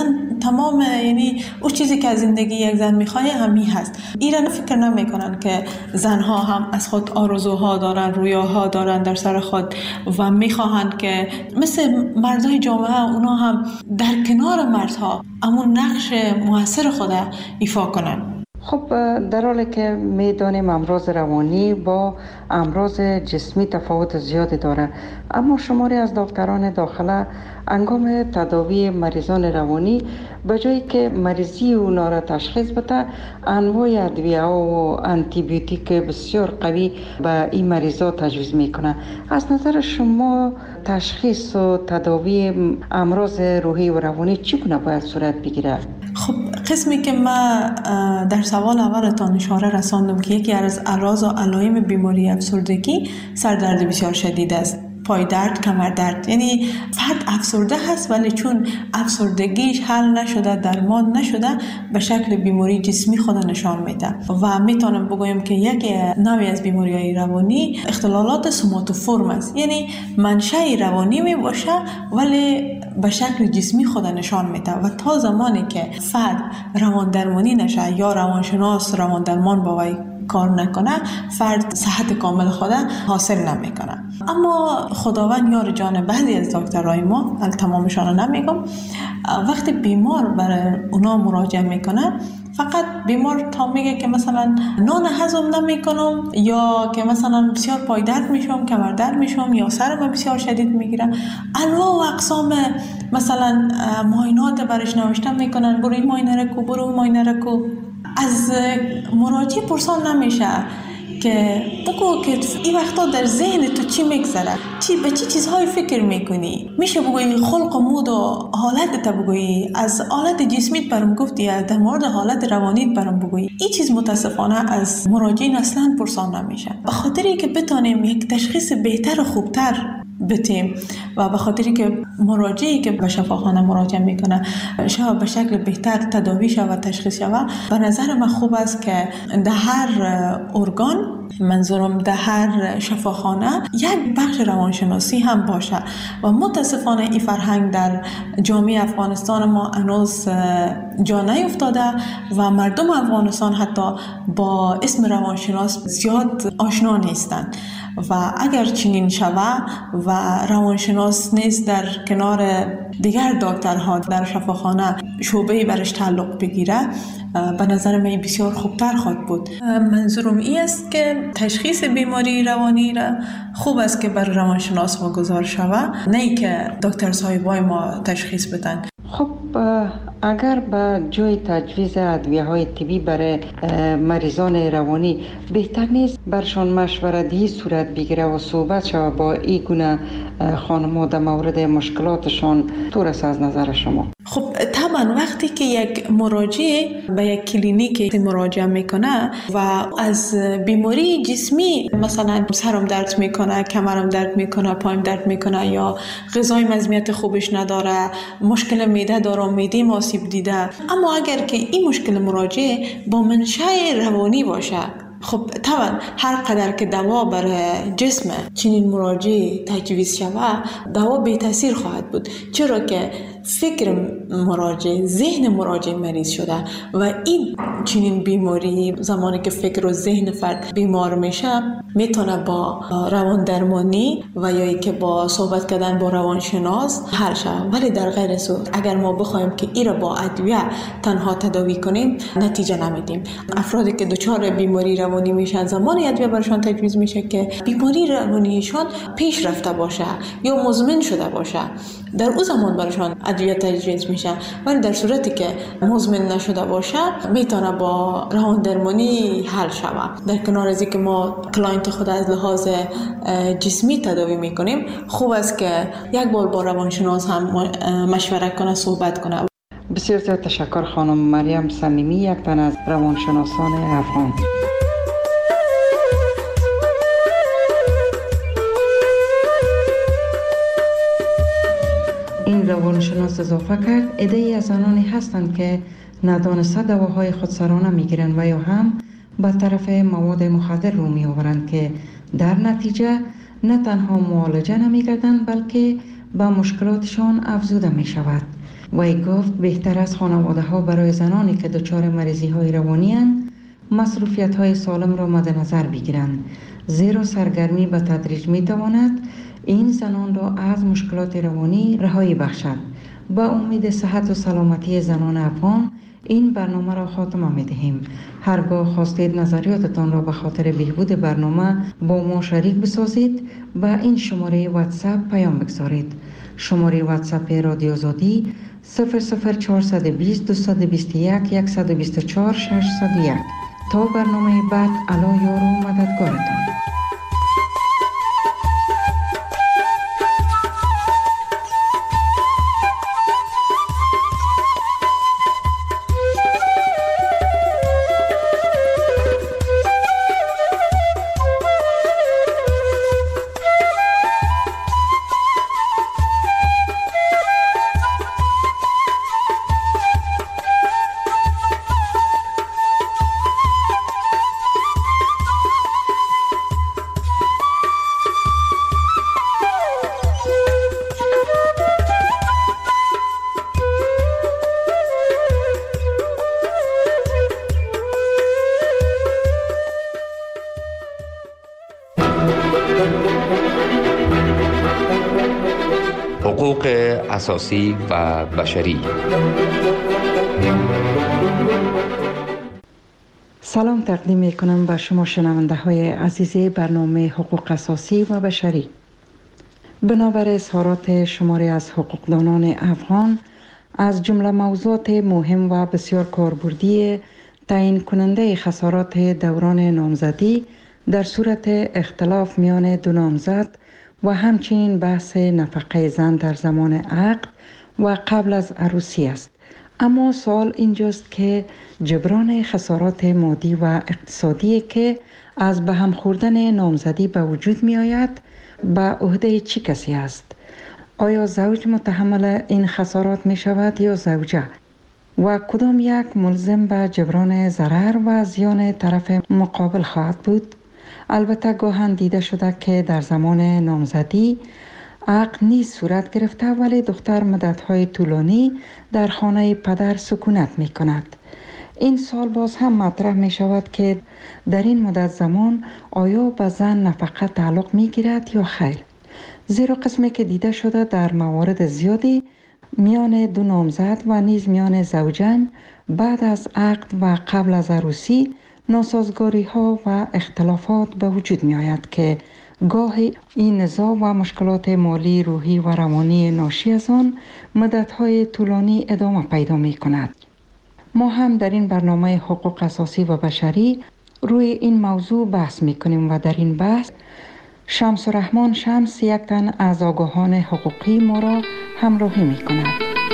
تمام یعنی اون چیزی که از زندگی یک زن میخواد همین هست. ایران فکر نمیکنن که زنها هم از خود آرزوها دارن، رویاها دارن در سر خود و میخواهن که مثل مردای جامعه اونا هم در کنار مردها امون نقش موثر خود ایفا کنن. خب در حالی که میدانیم امراض روانی با امراض جسمی تفاوت زیادی داره، اما شماری از دکتران داخله انگام تداوی مریضان روانی به جایی که مریضی اونا را تشخیص بده، انواع ادویه و آنتی بیوتیک بسیار قوی به این مریضا تجویز میکنه. از نظر شما تشخیص و تداوی امراض روحی و روانی چگونه باید صورت بگیره؟ خب قسمی که ما در سوال اولتان اشاره رساندم که یکی از اعراض و علائم بیماری افسردگی سردرد بسیار شدید است، پای درد، کمر درد. یعنی فرد افسرده هست ولی چون افسردگیش حل نشده، درمان نشده، به شکل بیماری جسمی خود نشان میده. و میتونم بگویم که یک نوعی از بیماری‌های روانی اختلالات سوماتوفورم است، یعنی منشأ روانی می باشه ولی به شکل جسمی خود نشان میده و تا زمانی که فرد روان درمانی نشه یا روانشناس روان درمان با وی کار نکنه، فرد صحت کامل خود حاصل نمیکنه. اما خداوند یار جان بعضی از دکترای ما، تمامشان نمیگم، وقتی بیمار برای اونا مراجعه میکنه، فقط بیمار تا میگه که مثلا نان هضم نمیکنم یا که مثلا بسیار پای درد میشم، کمر درد میشم یا سرم بسیار شدید میگیره، انواع و اقسام مثلا معاینات برش نوشته میکنن، برو این معاینه رو کو، برو اون معاینه رو کو. از مراجع پرسان نمیشه که بگو که این وقتا در ذهن تو چی میگذره، به چی چیزهای فکر میکنی. میشه بگویی خلق و مود و حالت تا بگویی، از حالت جسمیت برام گفتی، در مورد حالت روانیت برام بگویی. این چیز متاسفانه از مراجعین اصلا پرسان نمیشه، به خاطری که بتونیم یک تشخیص بهتر و خوبتر بتیم و به خاطری که مراجعی که به شفاخانه مراجعه میکنه شاید به شکل بهتر تداوی شود و تشخیص شود. به نظر من خوب است که در هر ارگان، منظورم در هر شفاخانه، یک بخش روانشناسی هم باشه و متاسفانه این فرهنگ در جامعه افغانستان ما هنوز جا نیفتاده و مردم افغانستان حتی با اسم روانشناس زیاد آشنا نیستند و اگر چنین شوه و روانشناس نیز در کنار دیگر دکترها در شفاخانه شعبه‌ای برش تعلق بگیره، به نظر من بسیار خوبتر خواهد بود. منظورم این است که تشخیص بیماری روانی را خوب است که بر روانشناس واگذار شود، نه ای که دکتر صاحبای ما تشخیص بدن. خب اگر به جای تجویز ادویه‌های طبی برای مریضان روانی بهتر نیست برشان مشورت دهی صورت بگیره و صحبت شود با این گونه خانم‌ها در مورد مشکلاتشان؟ طور است از نظر شما؟ خب طبعا وقتی که یک مراجع به یک کلینیک مراجعه میکنه و از بیماری جسمی، مثلا سرم درد میکنه، کمرم درد میکنه، پایم درد میکنه یا غذای مزمیت خوبش نداره، مشکل معده داره، معده آسیب دیده، اما اگر که این مشکل مراجع با منشأ روانی باشه، خب طبعا هر قدر که دوا برای جسم چنین مراجع تجویز شود، دوا بی تاثیر خواهد بود، چرا که فکر مراجع، ذهن مراجع مریض شده و این چنین بیماری زمانی که فکر و ذهن فرد بیمار میشه میتونه با روان درمانی و یا که با صحبت کردن با روانشناس حل شود. ولی در غیر صورت اگر ما بخوایم که این را با ادویه تنها تداوی کنیم نتیجه نمیدیم. افرادی که دچار بیماری روانی میشن زمانی ادویه برشان تجویز میشه که بیماری روانیشان پیش رفته باشه یا مزمن شده باشه، در اون زمان برشان ادویه تجویز میشه. ولی در صورتی که مزمن نشده باشه میتونه با روان درمانی حل شود. در کنار از اینکه ما کلاینت خود از لحاظ جسمی تداوی میکنیم، خوب است که یک بار با روانشناس هم مشورت کنه، صحبت کنه. بسیار زیاد تشکر خانم مریم صمیمی، یک تن از روانشناسان افغان. این روانشناس اضافه کرد عده‌ای از زنانی هستند که ندانسته دواهای خودسرانه میگیرند و یا هم به طرف مواد مخدر رو میآورند که در نتیجه نه تنها معالجه نمیگردند بلکه به مشکلاتشان افزوده می شود. وی گفت بهتر از خانواده ها برای زنانی که دچار مریضی های روانی اند مصروفیت های سالم را مد نظر بگیرند، زیرا سرگرمی به تدریج می تواند این زنان را از مشکلات روانی رهایی بخشد. با امید صحت و سلامتی زنان افغان این برنامه را خاتمه می دهیم. هرگاه خواستید نظریاتتان را به خاطر بهبود برنامه با ما شریک بسازید به این شماره واتساپ پیام بگذارید. شماره واتساپ رادیو آزادی 00420 221 124 601. تا برنامه بعد، الا یار و مددگارتان. حقوق اساسی و بشری. سلام تقدیم می کنم به شما شنونده های عزیز برنامه حقوق اساسی و بشری. بنابر اظهارات شماری از حقوقدانان افغان، از جمله موضوعات مهم و بسیار کاربردی تعیین کننده خسارات دوران نامزدی در صورت اختلاف میان دو نامزد و همچنین بحث نفقه زن در زمان عقد و قبل از عروسی است. اما سوال اینجاست که جبران خسارات مادی و اقتصادی که از به هم خوردن نامزدی به وجود می آید به عهده چه کسی است؟ آیا زوج متحمل این خسارات می شود یا زوجه؟ و کدام یک ملزم به جبران ضرر و زیان طرف مقابل خواهد بود؟ البته گاهن دیده شده که در زمان نامزدی عقد نیز صورت گرفته، ولی دختر مدت‌های طولانی در خانه پدر سکونت می کند. این سال باز هم مطرح می شود که در این مدت زمان آیا به زن نفقه تعلق می گیرد یا خیر؟ زیرا قسمی که دیده شده در موارد زیادی میان دو نامزد و نیز میان زوجین بعد از عقد و قبل از عروسی ناسازگاری ها و اختلافات به وجود می آید که گاهی این نزاع و مشکلات مالی، روحی و روانی ناشی از آن مدت های طولانی ادامه پیدا می کند. ما هم در این برنامه حقوق اساسی و بشری روی این موضوع بحث می کنیم و در این بحث شمس الرحمن شمس یک تن از آگاهان حقوقی ما را همراهی می کند.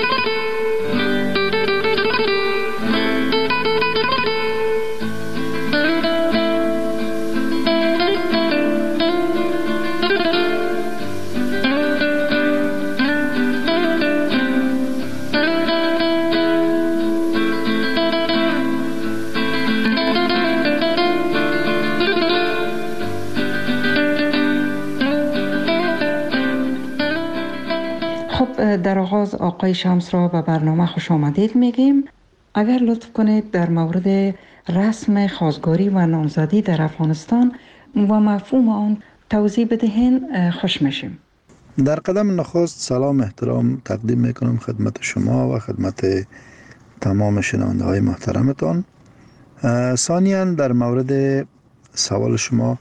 در آغاز آقای شمس را به برنامه خوش آمدید میگیم. اگر لطف کنید در مورد رسم خواستگاری و نامزدی در افغانستان و مفهوم آن توضیح بدهین خوش میشیم. در قدم نخست سلام احترام تقدیم میکنم خدمت شما و خدمت تمام شنونده های محترمتان. ثانیاً در مورد سوال شما،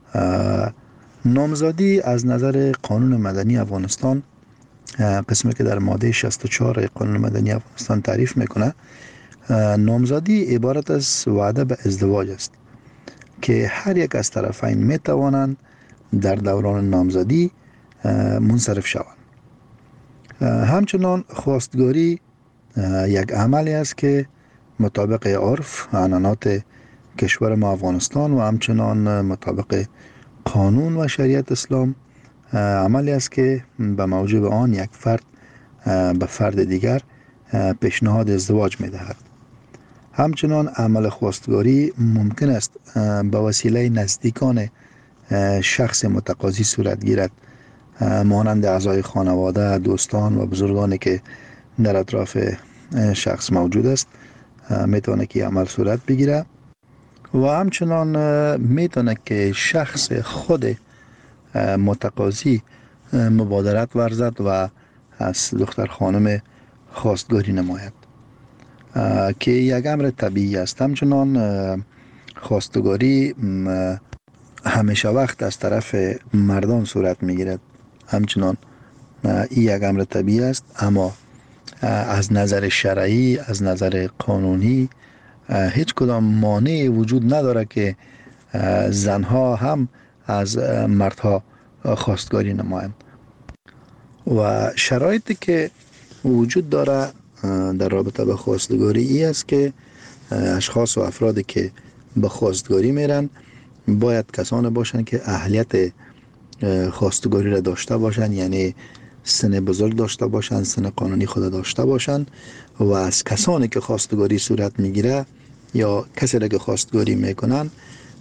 نامزدی از نظر قانون مدنی افغانستان، قسمی که در ماده 64 قانون مدنی افغانستان تعریف میکنه، نامزدی عبارت از وعده به ازدواج است که هر یک از طرفین میتوانند در دوران نامزدی منصرف شوند. همچنان خواستگاری یک عملی است که مطابق عرف عنعنات کشور ما افغانستان و همچنان مطابق قانون و شریعت اسلام عملی است که به موجب آن یک فرد به فرد دیگر پیشنهاد ازدواج می دهد. همچنان عمل خواستگاری ممکن است به وسیله نزدیکان شخص متقاضی صورت گیرد، مانند اعضای خانواده، دوستان و بزرگانی که در اطراف شخص موجود است، میتونه که عمل صورت بگیره و همچنان میتونه که شخص خود متقاضی مبادرت ورزد و از دختر خانم خواستگاری نماید که یک امر طبیعی است. همچنان خواستگاری همیشه وقت از طرف مردان صورت میگیرد، همچنان این یک امر طبیعی است، اما از نظر شرعی، از نظر قانونی هیچ کدام مانعی وجود نداره که زنها هم از مردها خواستگاری نمایند. و شرایطی که وجود داره در رابطه با خواستگاری ای است که اشخاص و افرادی که به خواستگاری میرن باید کسانی باشند که اهلیت خواستگاری را داشته باشند، یعنی سن بزرگ داشته باشند، سن قانونی خود داشته باشند و از کسانی که خواستگاری صورت میگیره یا کسی را که خواستگاری میکنن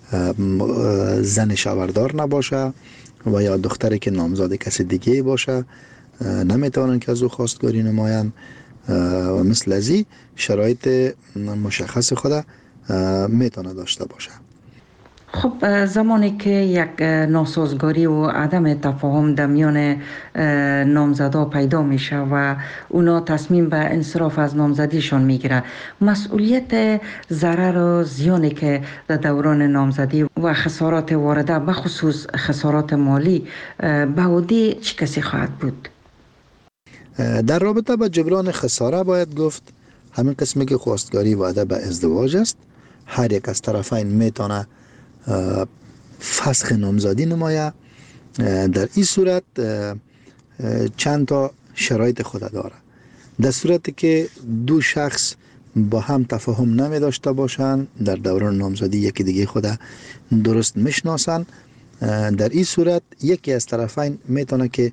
زن شوهردار نباشه و یا دختری که نامزاد کسی دیگه باشه نمیتونن که از او خواستگاری نمایند و مثل ازی شرایط مشخص خود میتونه داشته باشه. خب زمانی که یک ناسازگاری و عدم تفاهم در میان نامزدا پیدا میشه و اونا تصمیم به انصراف از نامزدیشان میگیره، مسئولیت ضرر و زیانی که در دوران نامزدی و خسارات وارده به خصوص خسارات مالی به عهده چه کسی خواهد بود؟ در رابطه با جبران خساره باید گفت همین قسمی که خواستگاری وعده به ازدواج است، هر یک از طرفین میتونه فسخ نامزدی نمایه. در این صورت چند تا شرایط خود داره. در صورتی که دو شخص با هم تفاهم نمی داشته باشند، در دوران نامزدی یکی دیگه خود درست میشناسن، در این صورت یکی از طرفین میتونه که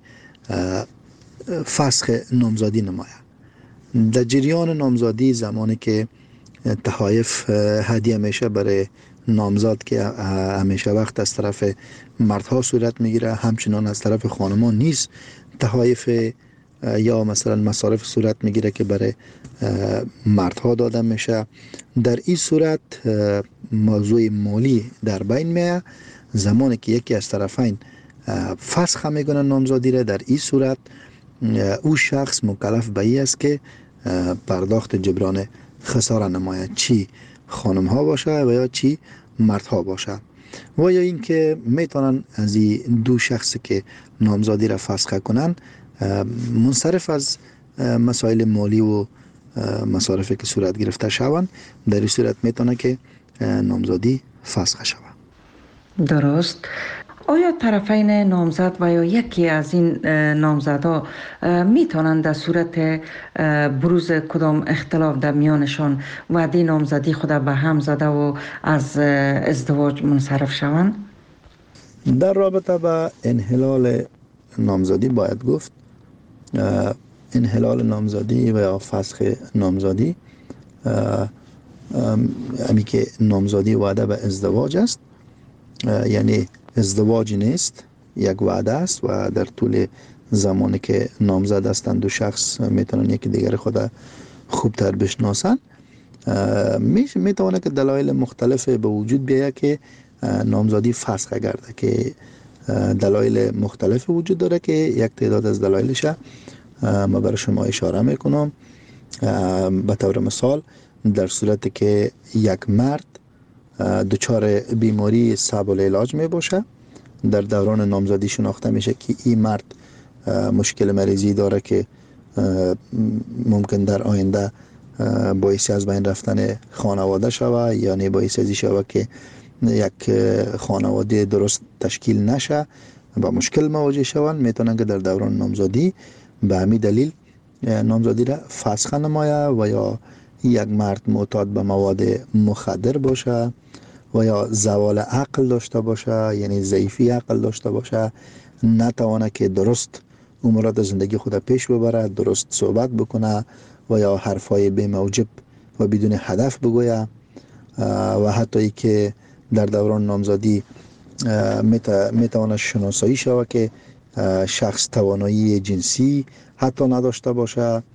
فسخ نامزدی نمایه. در جریان نامزدی زمانی که تحایف هدیه میشه برای نامزاد که همیشه وقت از طرف مردها صورت میگیره، همچنان از طرف خانمان نیز تحایف یا مثلا مصارف صورت میگیره که برای مردها داده میشه. در این صورت موضوع مالی در بین میه. زمانی که یکی از طرفین فسخ میکنه نامزدی را، در این صورت او شخص مکلف به این است که پرداخت جبران خساره نماید، چی خانم ها باشه و یا چی مردها باشه. و یا اینکه میتونن از این دو شخص که نامزدی را فسخ کنن منصرف از مسائل مالی و مصارفی که صورت گرفته شوند، در این صورت میتونه که نامزدی فسخ شود. درست. آیا طرفین نامزد و یا یکی از این نامزدها میتونند در صورت بروز کدام اختلاف در میانشان وعده نامزدی خود به هم زده و از ازدواج منصرف شوند؟ در رابطه با انحلال نامزدی باید گفت انحلال نامزدی و یا فسخ نامزدی همی که نامزدی وعده به ازدواج است، یعنی ازدواج نیست، یک وعده است و در طول زمانی که نامزد هستند دو شخص میتونن یکی دیگر خود خوبتر بشناسن. میتونه که دلایل مختلف به وجود بیاید که نامزدی فسخ گرده، که دلایل مختلف وجود داره که یک تعداد از دلایلش ما برای شما اشاره میکنم. به طور مثال در صورتی که یک مرد دچار بیماری صعب العلاج می باشه، در دوران نامزدی شناخته میشه که این مرد مشکل مریضی داره که ممکن در آینده باعث از بین رفتن خانواده شوه، یعنی باعث ازی شوه که یک خانواده درست تشکیل نشه و مشکل مواجه شوند، میتونن که در دوران نامزدی به همین دلیل نامزدی را فسخ نمایه. و یا یک مرد معتاد به مواد مخدر باشه و یا زوال عقل داشته باشه، یعنی ضعیفی عقل داشته باشه، نتوانه که درست امورات زندگی خود پیش ببره، درست صحبت بکنه و یا حرفای بی موجب و بدون هدف بگویه، و حتی ای که در دوران نامزدی میتوانه شناسایی شود که شخص توانایی جنسی حتی نداشته باشه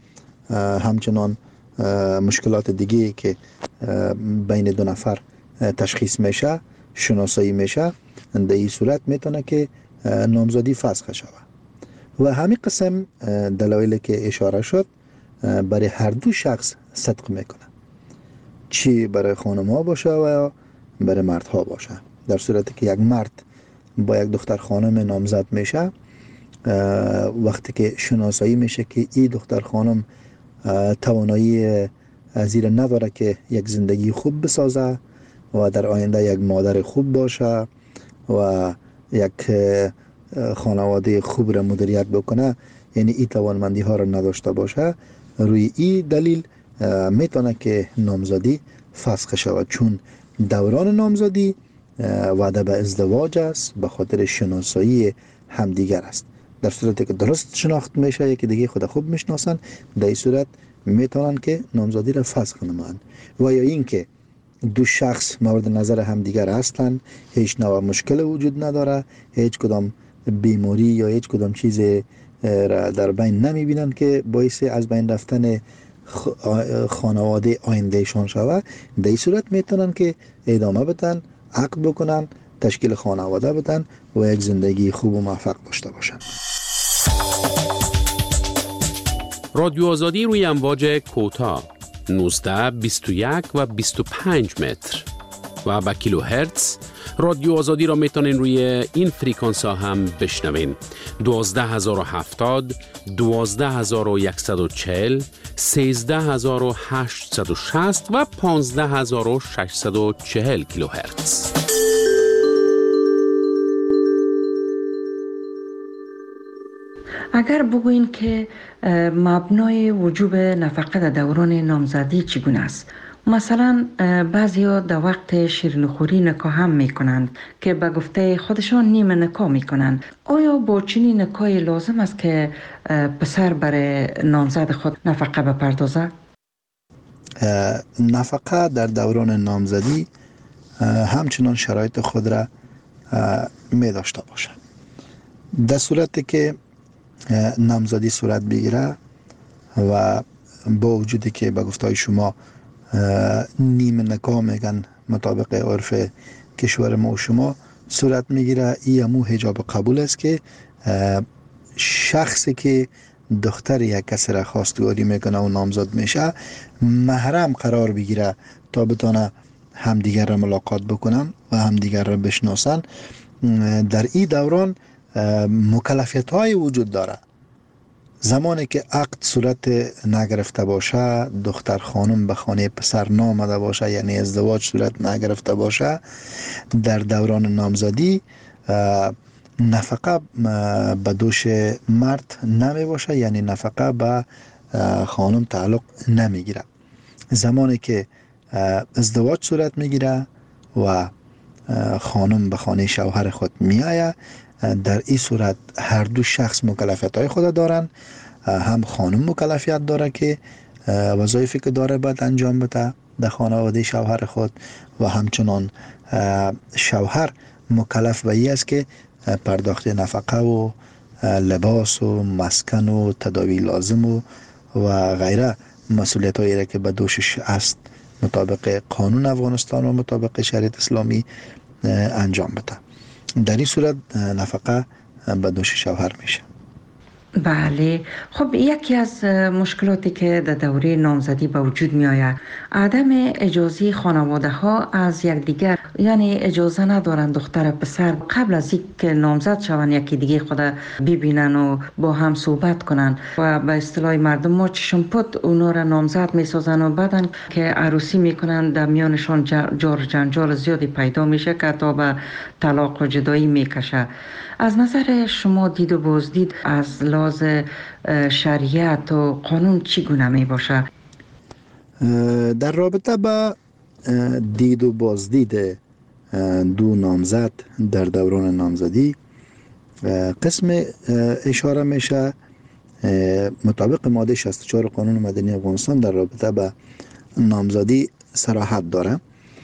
همچنان مشکلات دیگه که بین دو نفر تشخیص میشه، شناسایی میشه، در این صورت میتونه که نامزدی فسخ شود. و همین قسم دلایلی که اشاره شد برای هر دو شخص صدق میکنه، چی برای خانم ها باشه و یا برای مرد ها باشه. در صورتی که یک مرد با یک دختر خانم نامزد میشه، وقتی که شناسایی میشه که این دختر خانم توانایی زیر نداره که یک زندگی خوب بسازه و در آینده یک مادر خوب باشه و یک خانواده خوب را مدیریت بکنه، یعنی این توانمندی ها را نداشته باشه، روی این دلیل میتونه که نامزدی فسخ شود، چون دوران نامزدی وعده به ازدواج است، به خاطر شناسایی همدیگر است. در صورتی که درست شناخت میشه، یکی دیگه خود خوب میشناسن، در این صورت میتونن که نامزدی را فسخ نمایند. و یا اینکه دو شخص مورد نظر همدیگر هستند، هیچ نوع مشکل وجود نداره، هیچ کدام بیماری یا هیچ کدام چیز را در بین نمیبینن که باعث از بین رفتن خانواده آیندهشان شود، در این صورت میتونن که ادامه بدن، عقد بکنن، تشکیل خانواده بدن و یک زندگی خوب و موفق داشته باشن. رادیو آزادی روی امواج کوتاه 19، 21 و 25 متر و با کیلو هرتز. رادیو آزادی را میتونین روی این فریکانس ها هم بشنوین: 12070، 12140، 13860 و 15640 کیلو هرتز. اگر بگوین که مبنای وجوب نفقه در دوران نامزدی چگونه است؟ مثلا بعضیا در وقت شیرینیخوری نکاح هم میکنند که به گفته خودشان نیمه نکاح میکنند. آیا با چنین نکاحی لازم است که پسر برای نامزد خود نفقه بپردازد؟ نفقه در دوران نامزدی همچنان شرایط خود را می داشته باشد. در صورتی که نامزدی صورت بگیره و با وجودی که به گفته شما نیمه نکاح میگن مطابق عرف کشور ما و شما صورت میگیره، این همون حجاب قبول است که شخصی که دختر یک کسی را خواستگاری میکنه و نامزد میشه محرم قرار بگیره تا بتونه همدیگر را ملاقات بکنن و همدیگر را بشناسن. در این دوران مکلفیت های وجود داره. زمانی که عقد صورت نگرفته باشه، دختر خانم به خانه پسر نامده باشه، یعنی ازدواج صورت نگرفته باشه، در دوران نامزدی نفقه به دوش مرد نمی باشه، یعنی نفقه به خانم تعلق نمیگیره. زمانی که ازدواج صورت میگیره و خانم به خانه شوهر خود میآید، در این صورت هر دو شخص مکلفیت های خود دارن. هم خانم مکلفیت داره که وظایفی که داره باید انجام بده در خانواده شوهر خود و همچنان شوهر مکلف به این است که پرداخت نفقه و لباس و مسکن و تداوی لازم و غیره مسئولیت هایی که به دوشش است مطابق قانون افغانستان و مطابق شریعت اسلامی انجام بده. در این صورت نفقه به دوش شوهر میشه. بله، خب یکی از مشکلاتی که در دوره نامزدی به وجود می آید عدم اجازه خانواده ها از یکدیگر، یعنی اجازه ندارند دختر پسر قبل از اینکه نامزد شوند یکی دیگه خود ببینن و با هم صحبت کنن و به اصطلاح مردم ما چشم پد اونا را نامزد می سازن و بعدن که عروسی میکنن در میانشان جار جنجال زیادی پیدا میشه که تا به طلاق و جدایی میکشه. از نظر شما دید و بازدید از لحاظ شریعت و قانون چگونه می باشه؟ در رابطه با دید و بازدید دو نامزد در دوران نامزدی قسم اشاره میشه مطابق ماده 64 قانون مدنی افغانستان در رابطه با نامزدی صراحت داره،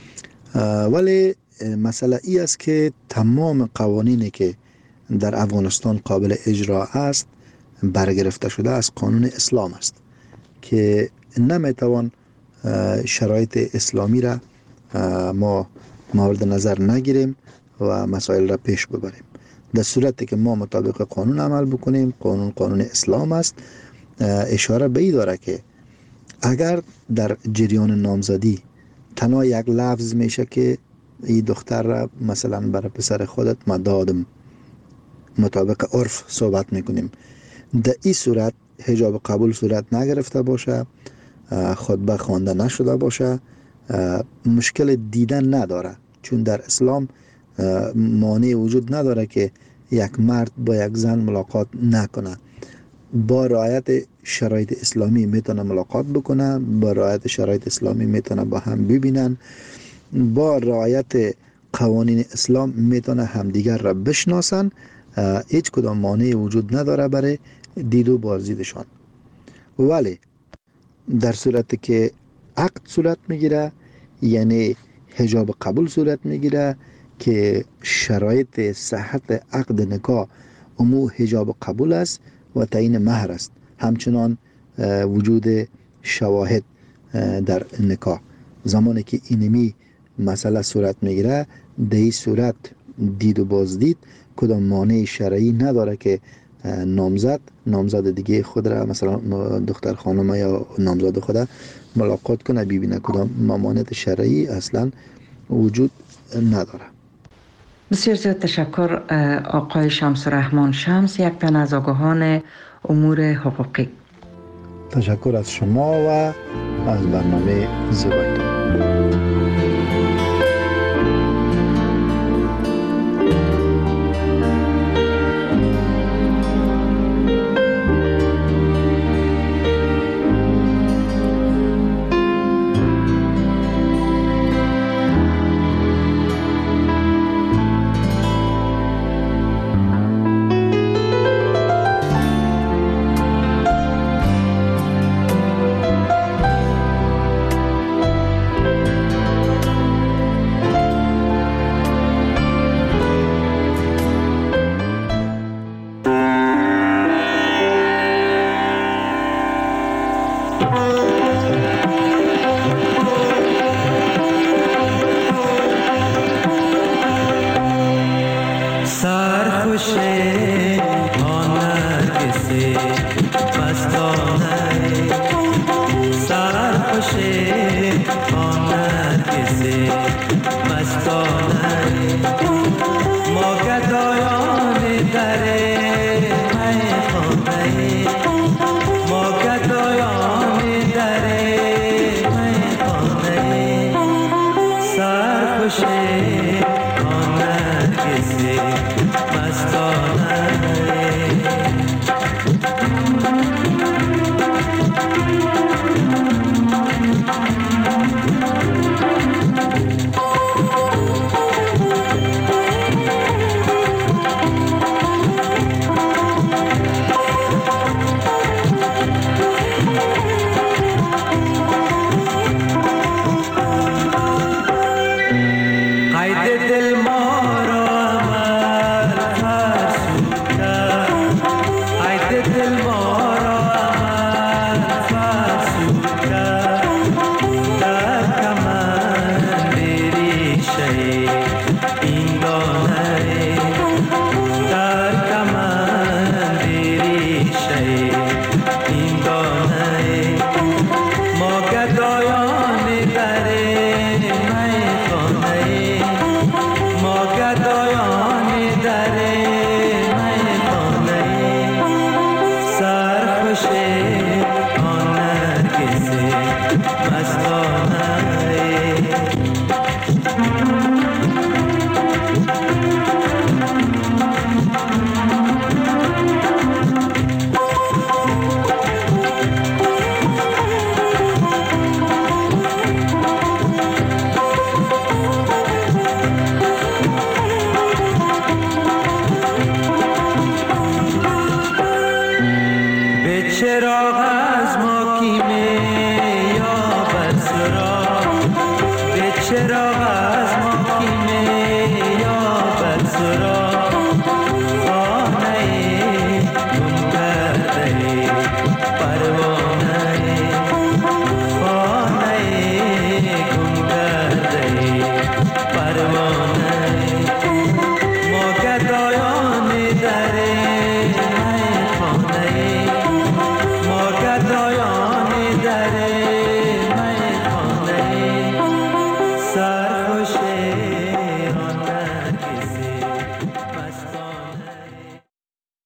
ولی مسئله ای است که تمام قوانینی که در افغانستان قابل اجرا است برگرفته شده از قانون اسلام است که نمیتوان شرایط اسلامی را ما مورد نظر نگیریم و مسائل را پیش ببریم. در صورتی که ما مطابق قانون عمل بکنیم، قانون اسلام است، اشاره به این داره که اگر در جریان نامزدی تنها یک لفظ میشه که این دختر را مثلا برای پسر خودت ما دادم، مطابق عرف صحبت میکنیم، در این صورت حجاب قبول صورت نگرفته باشه، خطبه خوانده نشده باشه، مشکل دیدن نداره، چون در اسلام مانع وجود نداره که یک مرد با یک زن ملاقات نکنه. با رعایت شرایط اسلامی میتونه ملاقات بکنه، با رعایت شرایط اسلامی میتونه با هم ببینن، با رعایت قوانین اسلام میتونه همدیگر را بشناسن. هیچ کدام مانع وجود نداره برای دید و بازدیدشان. ولی در صورتی که عقد صورت میگیره، یعنی حجاب قبول صورت میگیره که شرایط صحت عقد نکاح امو حجاب قبول است و تعیین مهر است، همچنان وجود شواهد در نکاح. زمانی که اینمی مسئله صورت میگیره، در این صورت دید و بازدید کدام مانع شرعی نداره که نامزد دیگه خود را، مثلا دختر خانم یا نامزد خود ملاقات کنه، ببینه. کدام ممانعت شرعی اصلا وجود نداره. بسیار زیاد تشکر آقای شمس الرحمن شمس، یک تن از آگاهان امور حقوقی. تشکر از شما و از برنامه زیبایتون. ما گدایان در میخانه